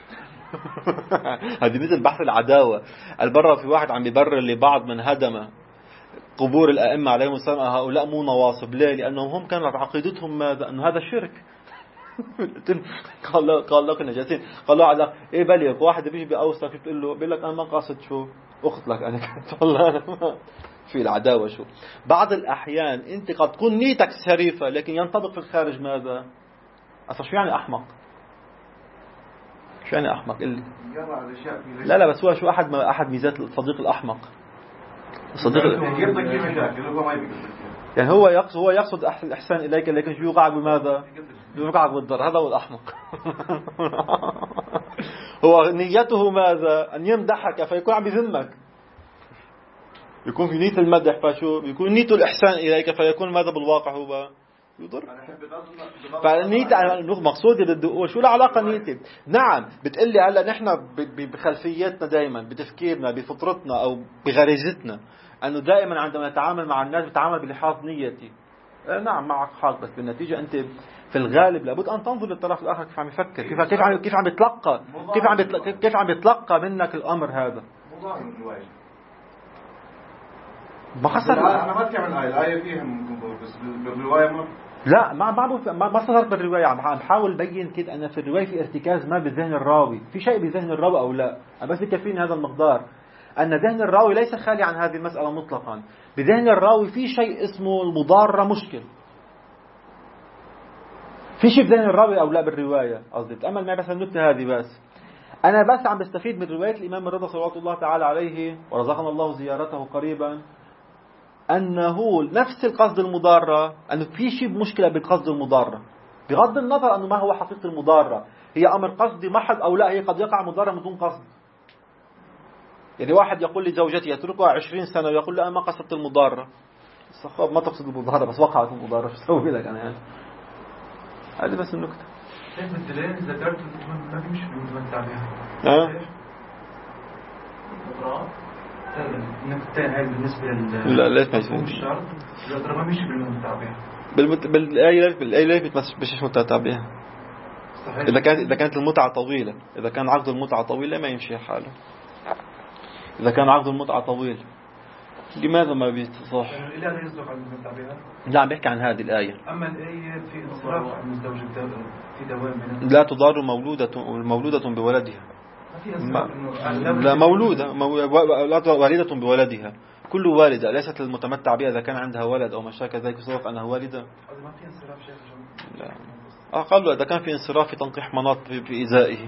هذه مثل بحث العداوة. البرة في واحد عم بيبرر لبعض من هدم قبور الأئمة عليهم السلام هؤلاء مو نواصب. ليه؟ لأنهم هم كانت عقيدتهم ماذا؟ أنه هذا شرك. قال له قال لك نجاسين. قال له على إيه بالك واحد بيجي بأوسط بتقول له بيقول لك أنا ما قاصد شو أخت لك أنا كنت والله أنا في العداوة شو. بعض الأحيان أنت قد تكون نيتك شريفة لكن ينطبق في الخارج ماذا؟ أصلا شو يعني أحمق؟ شو يعني أحمق؟ اللي لا لا بس هو شو أحد ما أحد ميزات الصديق الأحمق. الصديق يعني هو يقصد هو يقصد الإحسان إليك لكن شو يوقعك بماذا؟ يوقعك بالضر. هذا هو الأحمق. هو نيته ماذا؟ أن يمدحك فيكون عم يذمك. يكون في نية المدح فشو يكون نيته الإحسان إليك فيكون ماذا بالواقع هو يضر. فنيتي مقصودي بدي أقول شو العلاقة نيتي. نعم بتقلي هلا نحن بخلفيتنا دائما بتفكيرنا بفطرتنا أو بغريزتنا أنه دائما عندما نتعامل مع الناس بتعامل بلحاظ نيتي. نعم معك حق بس بالنتيجة أنت في الغالب لابد أن تنظر للطرف الآخر كيف عم يفكر، كيف كيف عم كيف عم يتلقى كيف عم يتلقى كيف عم يتلقى منك الأمر هذا. ما خسر. أنا ما أتكلم عن الآية، الآية فيها منظور بس بالرواية ما. لا ما ما ما صدرت بالرواية. عم بحاول بين كده أن في الرواية في ارتكاز ما بذهن الراوي، في شيء بذهن الراوي أو لا. بس يكفيني هذا المقدار أن ذهن الراوي ليس خالي عن هذه المسألة مطلقا. بذهن الراوي في شيء اسمه المضارة مشكل. في شيء بذهن الراوي أو لا بالرواية. قصدي تأمل معي بس النكتة هذه بس. أنا بس عم بستفيد من رواية الإمام الرضا صلوات الله تعالى عليه ورزقنا الله زيارته قريبا، أنه نفس القصد المضارة، أنه في شيء مشكلة بالقصد المضارة بغض النظر أنه ما هو حقيقة المضارة، هي أمر قصدي محض أو لا، هي قد يقع مضارة من دون قصد. يعني واحد يقول لزوجتي يتركها عشرين سنة ويقول له أنا ما قصدت المضارة. الصخاب ما تقصد المضارة بس وقعت المضارة، شو سوي لك أنا يعني؟ هذه بس النكتة. كيف الدليل ذكرت ما بيمشي بالمتمتع بها؟ ها؟ النكتتين هاي بالنسبة لل لا ليش ما يصير؟ الشرط الأضرار ما بيمشي بالمتمتع بها. بالمت... بالآية بالآية ليش بتمشيش متمتع بها؟ إذا كانت إذا كانت المتعة طويلة، إذا كان عقد المتعة طويل ما يمشي حاله. إذا كان عقد المتعة طويل لماذا ما بيتصح؟ الآية لا يصدق على المتمتع بها. لا عم بحكي عن هذه الآية. أما الآية في انصراف عن الزوج في دوام منها. لا تضار مولودة مولودة بولدها. ما لا مولودة لا والدة بولدها. كل والدة ليست للمتمتع بها إذا كان عندها ولد أو مشاكل ذلك يصدق أنها والدة. ما في انصراف شيء. لا أقل إذا كان في انصراف في تنقيح مناط في إزائه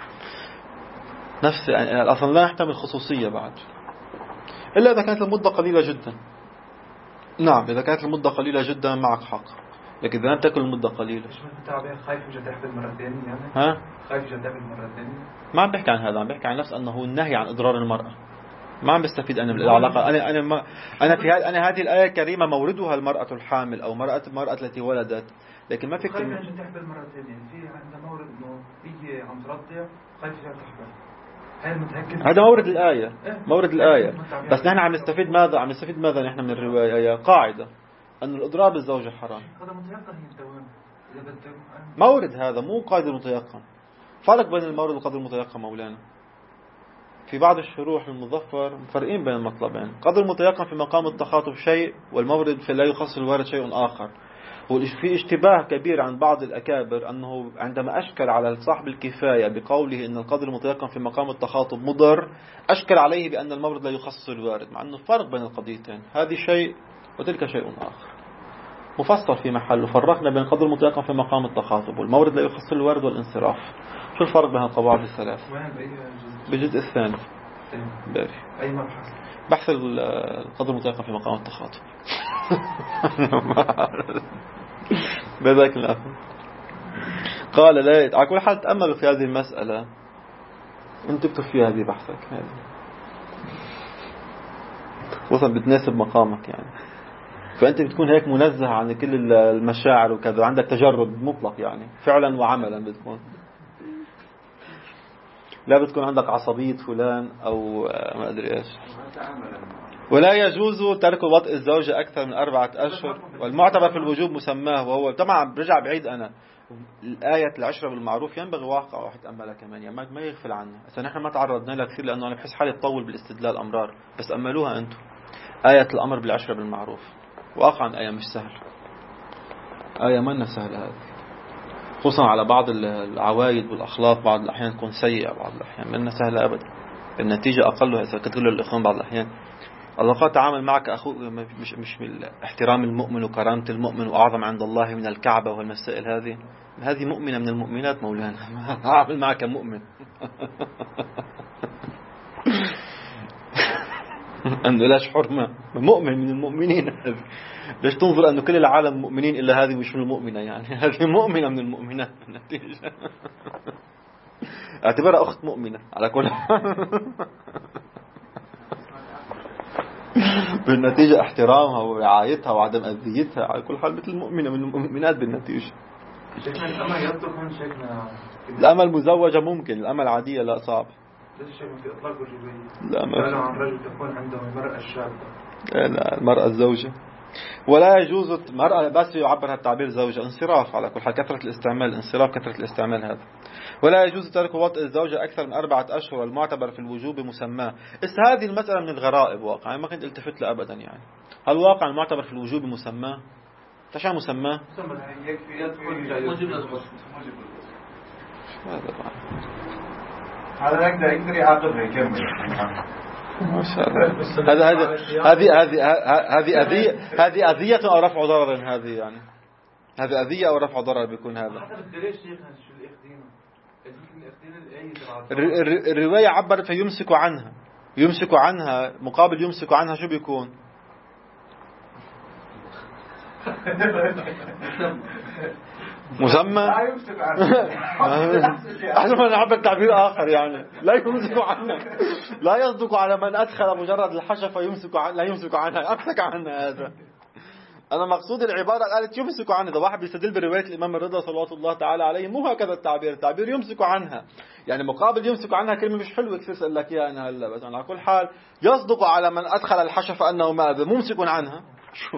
نفس يعني أصلا لا يحتمل خصوصية بعد إلا إذا كانت المدة قليلة جدا. نعم إذا كانت المدة قليلة جدا معك حق، لكن إذا لم تكن المدة قليلة. مش متابع خايف يجي تحت المرتين يعني. ها؟ خايف يجي تحت المرتين. ما عم بحكي عن هذا، عم بحكي عن نفس أنه النهي عن إضرار المرأة. ما عم بستفيد أنا من العلاقة. أنا أنا ما أنا في هذه أنا هذه الآية الكريمة موردها المرأة الحامل أو مرأة المرأة التي ولدت، لكن ما في خايف يجي تحت المرتين يعني في عندنا مورد إنه يجي عم ترضع خايف يجي تحت. هذا مورد الآية، مورد الآية. بس نحن عم نستفيد ماذا؟ عم نستفيد ماذا نحن من الرواية؟ قاعدة أن الإضرار بالزوجة حرام. هذا متيقن الدوام. مورد هذا مو قادر متيقن. فرق بين المورد وقدر المتيقن مولانا. في بعض الشروح المظفر مفرقين بين المطلبين. قدر المتيقن في مقام التخاطب شيء، والمورد في لا يخص الوارد شيء آخر. وفي اشتباه كبير عن بعض الأكابر أنه عندما أشكل على صاحب الكفاية بقوله إن القدر المتيقن في مقام التخاطب مضر، أشكل عليه بأن المورد لا يخصص الوارد، مع أنه فرق بين القضيتين. هذه شيء وتلك شيء آخر مفصل في محله. فرقنا بين القدر المتيقن في مقام التخاطب والمورد لا يخصص الوارد والانصراف. شو الفرق بين القواعد الثلاث؟ بالجزء الثاني. باري. أي مبحث؟ بحث القدر المتيقن في مقام التخاطب. بذلك الأخر قال لا. على كل حال تأملوا في هذه المسألة، انت تكتب فيها هذه بحثك هذه وصل بتناسب مقامك يعني. فأنت بتكون هيك منزه عن كل المشاعر وكذا، عندك تجرد مطلق يعني فعلا وعملا بتكون، لا بتكون عندك عصبية فلان أو ما أدري إيش. ولا يجوز ترك وطئ الزوجة أكثر من أربعة أشهر، والمعتبر في الوجوب مسماه، وهو طبعا برجع بعيد أنا الآية العشرة بالمعروف ينبغي واقع واحد أملها كمان يعني ما يغفل عنها. هسه نحن ما تعرضنا لها كثير لأنه أنا بحس حالي تطول بالاستدلال أمرار، بس أملوها أنتم. آية الأمر بالعشرة بالمعروف واقعا آية مش سهل، آية ما سهلة هذه، خصوصا على بعض العوايد والأخلاق بعض الأحيان تكون سيئة، بعض الأحيان منها سهلة أبدا، النتيجة أقلها. إذا كنت تقول للإخوان بعض الأحيان الله قال تعامل معك أخوك مش مش من احترام المؤمن وكرامة المؤمن وأعظم عند الله من الكعبة والمسائل هذه، هذه مؤمنة من المؤمنات مولانا، أعامل معك مؤمن. أنه لاش حرمة مؤمن من المؤمنين. ليش تنظر أنه كل العالم مؤمنين إلا هذه مش من المؤمنة يعني، هذه مؤمنة من المؤمنات بالنتيجة. اعتبرها أخت مؤمنة على كل بالنتيجة احترامها ورعايتها وعدم أذيتها على كل حال مثل المؤمنة من المؤمنات بالنتيجة. الأمل يطلق شكلنا الأمل مزوجة ممكن، الأمل عادية لا صعب. ليش شيء في إطلاق الرجولية؟ لا ما عن رجل تكون عنده المرأة الشابة. لا المرأة الزوجة ولا يجوز المرأة بس يعبر التعبير زوجة انصراف على كل حال، كثرة الاستعمال انصراف كثرة الاستعمال هذا. ولا يجوز ترك وطئ الزوجة أكثر من أربعة أشهر المعتبر في الوجوب مسماه. بس هذه المسألة من الغرائب واقعا ما كنت التفت له أبدا يعني. هل واقع المعتبر في الوجوب مسماه؟ تشع مسماه؟ هذا يقدر يقدر يعاقبها يكمل. هذا هذا هذه هذه هذه أذية هذه أذية أو رفع ضرر هذه يعني. هذه أذية أو رفع ضرر بيكون هذا. الرواية عبرت فيمسك عنها، يمسك عنها مقابل يمسك عنها شو بيكون؟ مسمى. لا يمسك عنها. احنا ما نعبر تعبير آخر يعني لا يمسك عنها، لا يصدق على من أدخل مجرد الحشفة يمسك عنها، لا يمسك عنها أمسك عنها. هذا أنا مقصود العبارة قالت يمسك عنها. إذا واحد بيستدل برواية الإمام الرضا صلوات الله تعالى عليه مو هكذا التعبير. التعبير يمسك عنها يعني مقابل يمسك عنها كلمة مش حلوة كثير سأل لك إياها أنا هلا. بس على كل حال يصدق على من أدخل الحشفة أنه ماذا ممسك عنها شو.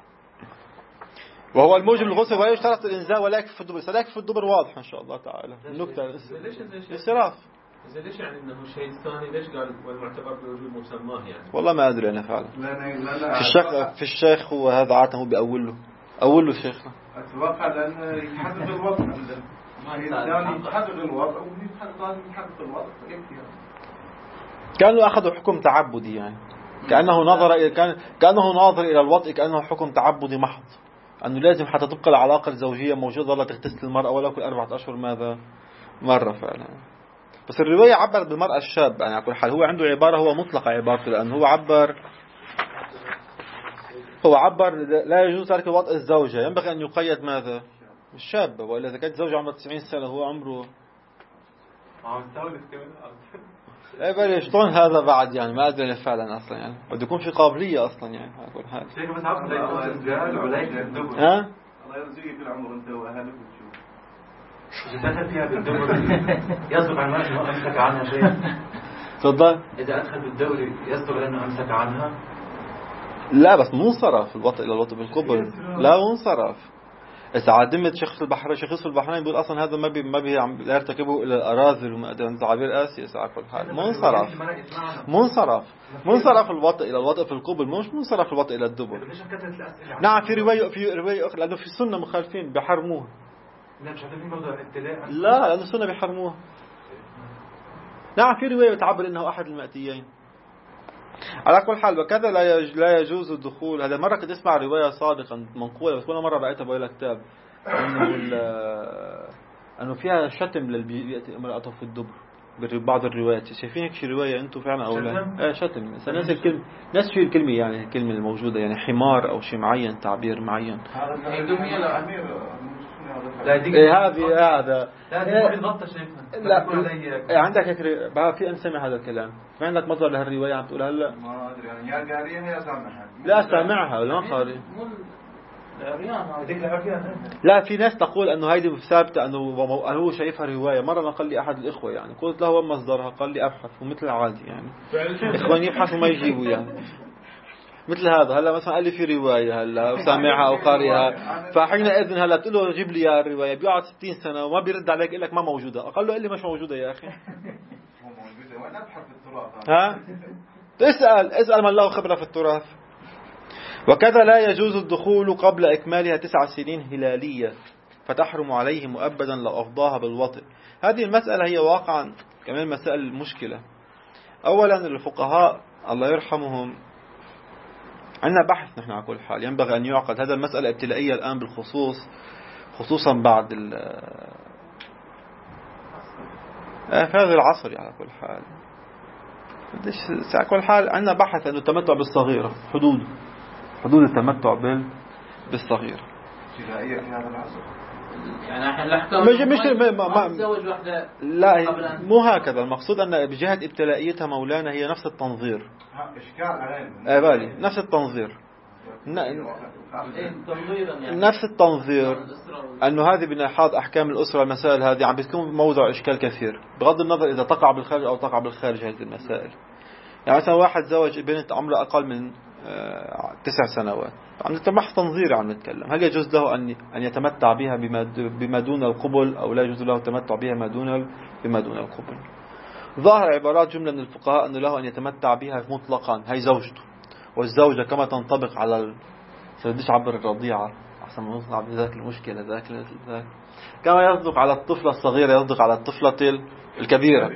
وهو الموجب للغسل ولا يشترط الإنزال ولا يكفي في الدبر. سيكفي في الدبر واضح إن شاء الله تعالى. النكتة الانصراف. إذا ليش يعني إنه شيء ثاني ليش قال والمعتبر بوجود مسماه يعني؟ والله ما أدري أنا فعلا. في الشيخ في الشيخ هو هذا عاده بيأول له أول له الشيخ. أتوقع لأنه يحدد الوضع عنده. ما يحدد الوضع ويحدد يحدد الوضع يكفي. كانوا أخذوا حكم تعبدي يعني. كأنه نظر إلى كان كأنه ناظر إلى الوضع كأنه حكم تعبدي محض. أنه لازم حتى تبقى العلاقة الزوجية موجودة لا تغتسل المرأة ولا كل أربعة أشهر ماذا مرة فعلا. بس الرواية عبرت بالمرأة الشاب يعني على كل حال. هو عنده عبارة هو مطلق عبارته لأنه هو عبر هو عبر لا يجوز ترك وطئ الزوجة ينبغي أن يقيد ماذا الشاب. وإلا إذا كانت زوجة عمرها تسعين سنة هو عمره ايه بلي شلون هذا بعد يعني ما أدري فعلا أصلا يعني بده يكون في قابلية أصلا يعني على كل حال. ها الله يرزقك العمر أنت وأهلك وتشوف. إذا دخل فيها بالدوري يصدق عن أنه أمسك عنها شيء. تفضل. إذا أدخل بالدوري يصدق أنه أمسك عنها. لا بس مو انصرف الوطء إلى الوطء بالقبل. لا مو انصرف. إذا عدمت شخص البحر شخص البحرين بيقول أصلا هذا ما بي ما بي لا يرتكبه إلى الأراذل وما أدري تعابير قاسية على كل حال. مو انصرف. مو انصرف. مو انصرف الوطء إلى الوطء في القبل مش مو انصرف الوطء إلى الدبر. نعم في رواية في رواية أخرى لأنه في السنة مخالفين بيحرموها. لا مش عارفين موضوع الابتلاء. لا لأنه السنة بيحرموها. نعم في رواية تعبر إنه أحد المأتيين. على كل حال وكذا لا لا يجوز الدخول. هذا مرة كنت اسمع رواية صادقة منقولة بس ولا مرة رأيتها بولا كتاب إنه إنه فيها شتم للبيئة امرأته في الدبر ببعض الروايات. شايفين هيك شي رواية أنتم فعلا أو لا؟ إيه شتم. ناس الكلمة ناس شو الكلمة يعني الكلمة الموجودة يعني حمار أو شيء معين تعبير معين. لا دي هذه هذا لا دي الضبطة شايفها. لا عندك هيك بقى في أن سمع هذا الكلام. ما عندك مصدر لهالرواية عم تقولها هلا؟ ما أدري يعني يا قاريها يا سامعها. لا سامعها ولا ما قاري. لا لا في ناس تقول أنه هيدي ثابتة أنه هو شايفها رواية. مرة نقل لي أحد الإخوة يعني قلت له وين مصدرها قال لي أبحث ومثل عادي يعني إخواني يبحثوا ما يجيبوا يعني مثل هذا. هلا مثلا قال لي في رواية هلا سامعها أو قارئها فحينئذ هلا تقول له جيب لي يا الرواية بيقعد ستين سنة وما بيرد عليك يقول لك ما موجودة. أقول له قال لي مش موجودة يا أخي. مو موجودة وين أبحث في التراث. ها اسأل اسأل من له خبرة في التراث. وكذا لا يجوز الدخول قبل إكمالها تسع سنين هلالية فتحرم عليه مؤبدا لو أفضاها بالوطئ. هذه المسألة هي واقعا كمان مسائل المشكلة. أولا الفقهاء الله يرحمهم عندنا بحث نحن على كل حال ينبغي أن يعقد. هذا المسألة ابتلائية الآن بالخصوص خصوصا بعد في هذا العصر على كل حال. على كل حال عندنا بحث أنه التمتع بالصغيرة حدود حدود التمتع بال بالصغيرة. ابتدائية في هذا العصر. يعني الحين الأحكام مش مش ما ما تزوج واحدة. لا مو هكذا. المقصود أن بجهة ابتلائيتها مولانا هي نفس التنظير. إشكال علينا. إيه بالي نفس التنظير. نفس التنظير أنه هذه بنحاض أحكام الأسرة المسائل هذه عم بتكون موضع إشكال كثير بغض النظر إذا تقع بالخارج أو تقع بالخارج هذه المسائل. يعني مثلا واحد زوج بنت عمرها أقل من تسع سنوات، عم نتمح تنظيري عم نتكلم، هل يجوز له أن أن يتمتع بها بما دون القبل أو لا يجوز له التمتع بها بما دون بما دون القبل؟ ظاهر عبارات جملة من الفقهاء أنه له أن يتمتع بها مطلقا، هي زوجته، والزوجة كما تنطبق على ال... بديش عبر الرضيعة أحسن ما نطلع بذاك المشكلة ذاك ذاك كما يصدق على الطفلة الصغيرة يصدق على الطفلة الكبيرة.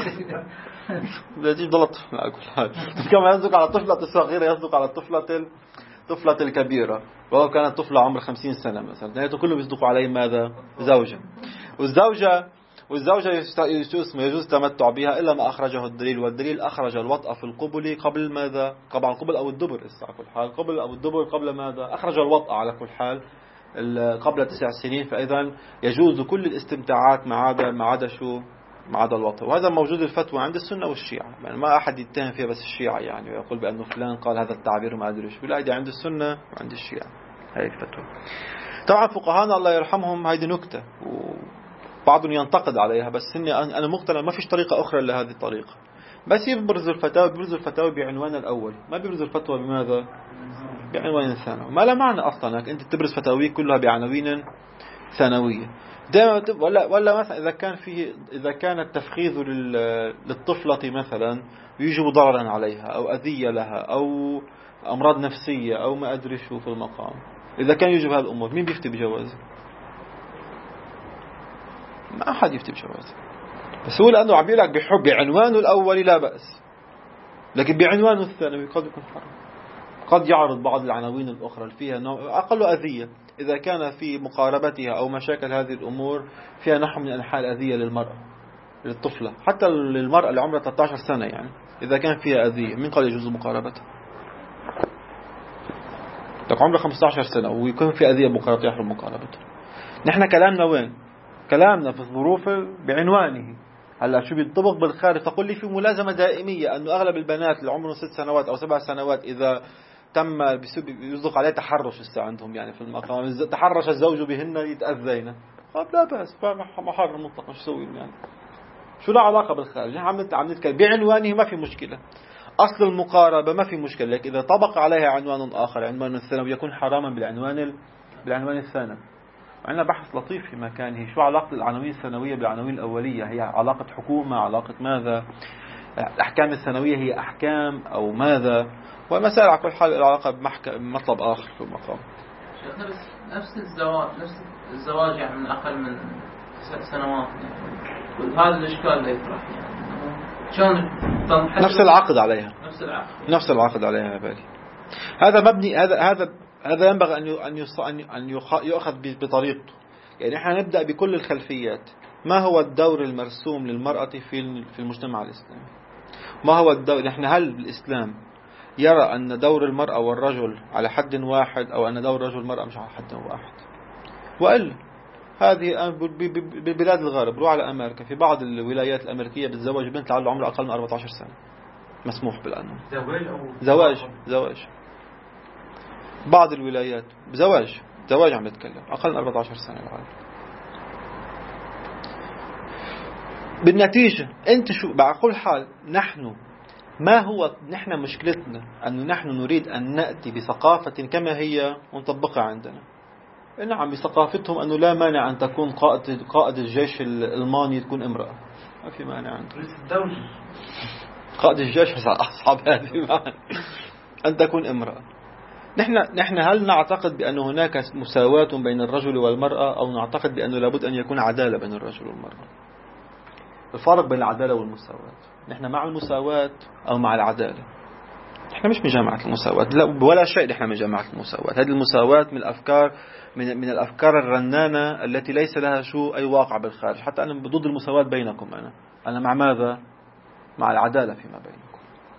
بدي ضل الطفلة أقول حال كما يصدق على الطفلة الصغيرة يصدق على الطفلة الطفلة الكبيرة، وهو كانت طفلة عمر خمسين سنة مثلا، يعني كله بيصدق عليه ماذا؟ زوجة. والزوجة والزوجة يجوز التمتع بها إلا ما أخرجه الدليل، والدليل أخرج الوطأ في القبل قبل ماذا؟ قبل القبل أو الدبر على كل حال، قبل أو الدبر قبل ماذا؟ أخرج الوطأ على كل حال قبل تسع سنين، فإذا يجوز كل الاستمتاعات ما عدا ما عدا شو؟ ما عدا الوطأ. وهذا موجود الفتوى عند السنة والشيعة، يعني ما أحد يتهم فيها بس الشيعة يعني ويقول بأنه فلان قال هذا التعبير وما أدري شو، لا، دي عند السنة وعند الشيعة هاي الفتوى. طبعا فقهانا الله يرحمهم هيدي نكتة وبعضهم ينتقد عليها، بس إني أنا مقتنع ما فيش طريقة أخرى إلا هذه الطريقة، بس يبرز الفتاوى بيبرزوا الفتاوى بعنوان الأول، ما بيبرزوا الفتوى بماذا؟ بعنوان الثانوي. ما لا معنى أصلا انك أنت تبرز فتاويك كلها بعناوين ثانوية دائما، ولا ولا مثلا إذا كان فيه إذا كان التفخيذ للطفلة مثلا يوجب ضررا عليها أو أذية لها أو أمراض نفسية أو ما أدري شو في المقام، إذا كان يوجب هذه الأمور مين بيفتي بجواز؟ ما أحد يفتي بجواز، بس هو لأنه عم بيقول لك بحب بعنوانه الأول لا بأس، لكن بعنوانه الثانوي قد يكون حرام، قد يعرض بعض العناوين الأخرى اللي فيها نوع أقل أذية إذا كان في مقاربتها أو مشاكل هذه الأمور فيها نحو من أنحاء الأذية للمرأة للطفلة، حتى للمرأة اللي عمرها ثلاثة عشر سنة، يعني إذا كان فيها أذية من قال يجوز مقاربتها؟ لك عمره خمسة عشر سنة ويكون في أذية مقاربة يحرم مقاربتها. نحن كلامنا وين؟ كلامنا في الظروف بعنوانه. هلا شو بينطبق بالخارج؟ تقول لي في ملازمة دائمية أنه أغلب البنات اللي عمرهم ست سنوات أو سبع سنوات إذا تم يصدق عليه تحرش لسه عندهم يعني في المقام، تحرش الزوج بهن يتأذين، طب لا بأس، محرم مطلق، مش سوي يعني شو له علاقة بالخارج؟ عم عم نتكلم بعنوانه ما في مشكلة، أصل المقاربة ما في مشكلة، لكن إذا طبق عليها عنوان آخر عنوان الثانوي يكون حراما بالعنوان بالعنوان الثانوي. عندنا بحث لطيف في مكانه، شو علاقة العناوين الثانوية بالعناوين الأولية؟ هي علاقة حكومة، علاقة ماذا؟ الأحكام الثانوية هي أحكام أو ماذا؟ ومسائل على كل حال العلاقة بمطلب آخر في المقام. شيخنا بس نفس الزواج نفس الزواج يعني من أقل من سنوات يعني، وهذا الإشكال اللي يطرح يعني شلون نفس العقد عليها نفس العقد نفس العقد عليها يا بالي. هذا مبني هذا هذا هذا ينبغي أن أن أن يؤخذ بطريقته، يعني احنا نبدأ بكل الخلفيات. ما هو الدور المرسوم للمرأة في في المجتمع الإسلامي؟ ما هو الدور؟ نحن هل الإسلام يرى أن دور المرأة والرجل على حد واحد أو أن دور الرجل والمرأة مش على حد واحد؟ وإلا هذه ببلاد الغرب، روح على أمريكا في بعض الولايات الأمريكية بتزوج بنت لعله عمرها أقل من أربعة عشر سنة مسموح بالقانون. زواج أو زواج زواج بعض الولايات زواج زواج عم نتكلم أقل من أربعة عشر سنة العالم. بالنتيجة أنت شو بقول حال نحن ما هو نحن مشكلتنا أنه نحن نريد أن نأتي بثقافة كما هي ونطبقها عندنا. نعم بثقافتهم أنه لا مانع أن تكون قائد قائد الجيش الألماني تكون امرأة، ما في مانع عنده. قائد الجيش أصحاب هذه المعنى أن تكون امرأة. نحن نحن هل نعتقد بأن هناك مساواة بين الرجل والمرأة أو نعتقد بأنه لابد أن يكون عدالة بين الرجل والمرأة؟ الفرق بين العدالة والمساواة، نحن مع المساواة أو مع العدالة؟ نحن مش من جماعة المساواة، لا ولا شيء، نحن من جماعة المساواة. هذه المساواة من الأفكار من من الأفكار الرنانة التي ليس لها شو أي واقع بالخارج. حتى أنا ضد المساواة بينكم، أنا أنا مع ماذا؟ مع العدالة فيما بينكم.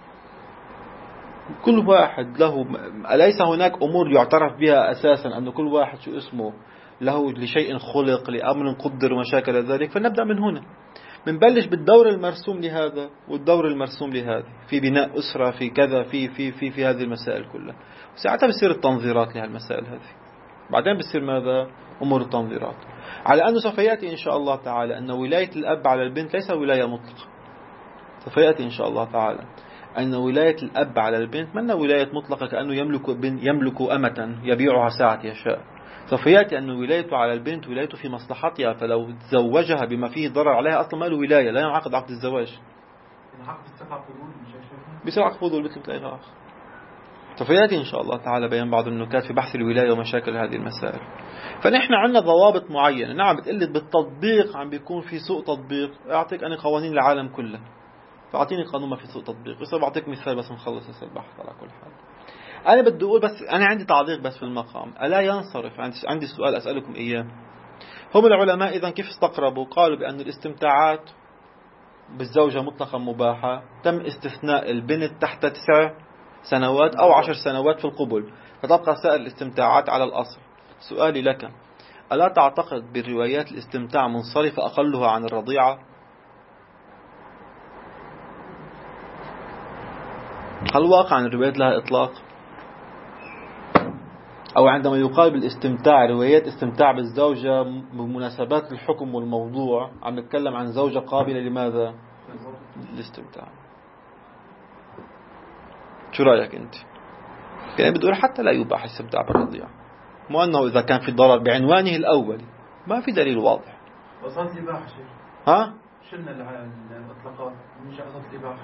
كل واحد له، أليس هناك أمور يعترف بها أساسا أن كل واحد شو اسمه له لشيء خلق لأمر قدر ومشاكل ذلك؟ فنبدأ من هنا، بنبلش بالدور المرسوم لهذا والدور المرسوم لهذا في بناء أسرة في كذا في في في في هذه المسائل كلها. ساعتها بتصير التنظيرات لهالمسائل هذه، بعدين بتصير ماذا؟ أمور التنظيرات. على أنه سوف يأتي إن شاء الله تعالى أن ولاية الأب على البنت ليس ولاية مطلقة. سوف يأتي إن شاء الله تعالى أن ولاية الأب على البنت من ولاية مطلقة كأنه يملك يملك أمة يبيعها ساعة يشاء. سوف يأتي أن ولايته على البنت ولايته في مصلحتها، فلو تزوجها بما فيه ضرر عليها أصلا ما له ولاية، لا ينعقد عقد الزواج. عقد السبع فضول بيصير عقد فضول مثل مثل أي غير. سوف يأتي إن شاء الله تعالى بيان بعض النكات في بحث الولاية ومشاكل هذه المسائل. فنحن عندنا ضوابط معينة. نعم بتقلد بالتطبيق عم بيكون في سوء تطبيق. أعطيك أنا قوانين العالم كله، فأعطيني قانون ما في سوء تطبيق. بس بعطيك مثال بس نخلص البحث على كل حال. أنا بدي أقول بس أنا عندي تعليق بس في المقام. ألا ينصرف عندي سؤال أسألكم إياه. هم العلماء إذن كيف استقربوا؟ قالوا بأن الاستمتاعات بالزوجة مطلقا مباحة، تم استثناء البنت تحت تسع سنوات أو عشر سنوات في القبل، فتبقى سائر الاستمتاعات على الأصل. سؤالي لك، ألا تعتقد بالروايات الاستمتاع منصرفة أقلها عن الرضيعة؟ هل واقع عن الروايات لها إطلاق؟ أو عندما يقال بالاستمتاع روايات استمتاع بالزوجة بمناسبات الحكم والموضوع عم نتكلم عن زوجة قابلة لماذا؟ الاستمتاع. شو رأيك أنت؟ يعني بدي أقول حتى لا يباح الاستمتاع بالرضيعة، مو أنه إذا كان في ضرر بعنوانه الأول ما في دليل واضح. وصلت الإباحة شيء ها؟ شلنا الإطلاقات من شخصات الإباحة.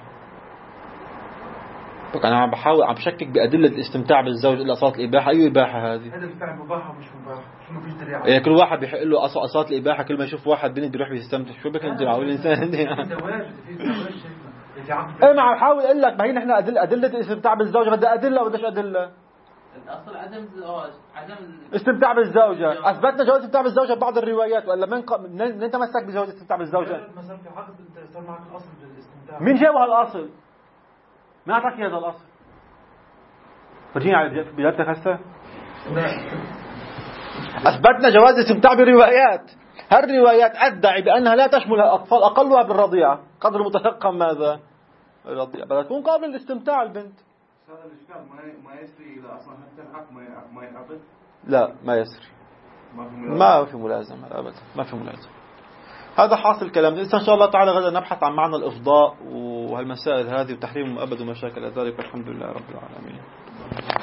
أنا عم بحاول عم بشكك بأدلة الاستمتاع بالزوج إلا أصالة الإباحة. أي إباحة هذه؟ هذا الفعل مباح ومش مباح، شو ما فيش دليل عليه. يعني كل واحد بيحق له أصالة الإباحة، كل ما يشوف واحد بنت بيروح بيستمتع. شو بك أنت معقول الإنسان؟ في زواج في زواج شيء. إيه ما عم بحاول أقول لك، ما هي نحن أدلة أدلة الاستمتاع بالزوجة بدها أدلة ولا بدهاش أدلة؟ الأصل عدم الزواج، عدم استمتاع بالزوجة. أثبتنا جواز الاستمتاع بالزوجة ببعض الروايات، ولا من ق... من تمسك بجواز الاستمتاع بالزوجة؟ مثلا في عقد أنت صار معك الأصل بالاستمتاع. مين جاب هالأصل؟ ما أعطاك هذا الأصل. فرجيني على بدايتك هسه. أثبتنا جواز الاستمتاع بالروايات. هالروايات أدعي بأنها لا تشمل الأطفال، أقلها بالرضيعة قدر متيقن ماذا؟ الرضيعة بدها تكون قابلة للاستمتاع البنت. هذا الإشكال ما ما يسري إلى أصلا حتى العقد ما ما ينعقد. لا ما يسري. ما في ملازمة أبدا، ما في ملازمة. هذا حاصل كلام. إن شاء الله تعالى غدا نبحث عن معنى الإفضاء وهالمسائل هذه وتحريم المؤبد ومشاكل ذلك. والحمد لله رب العالمين.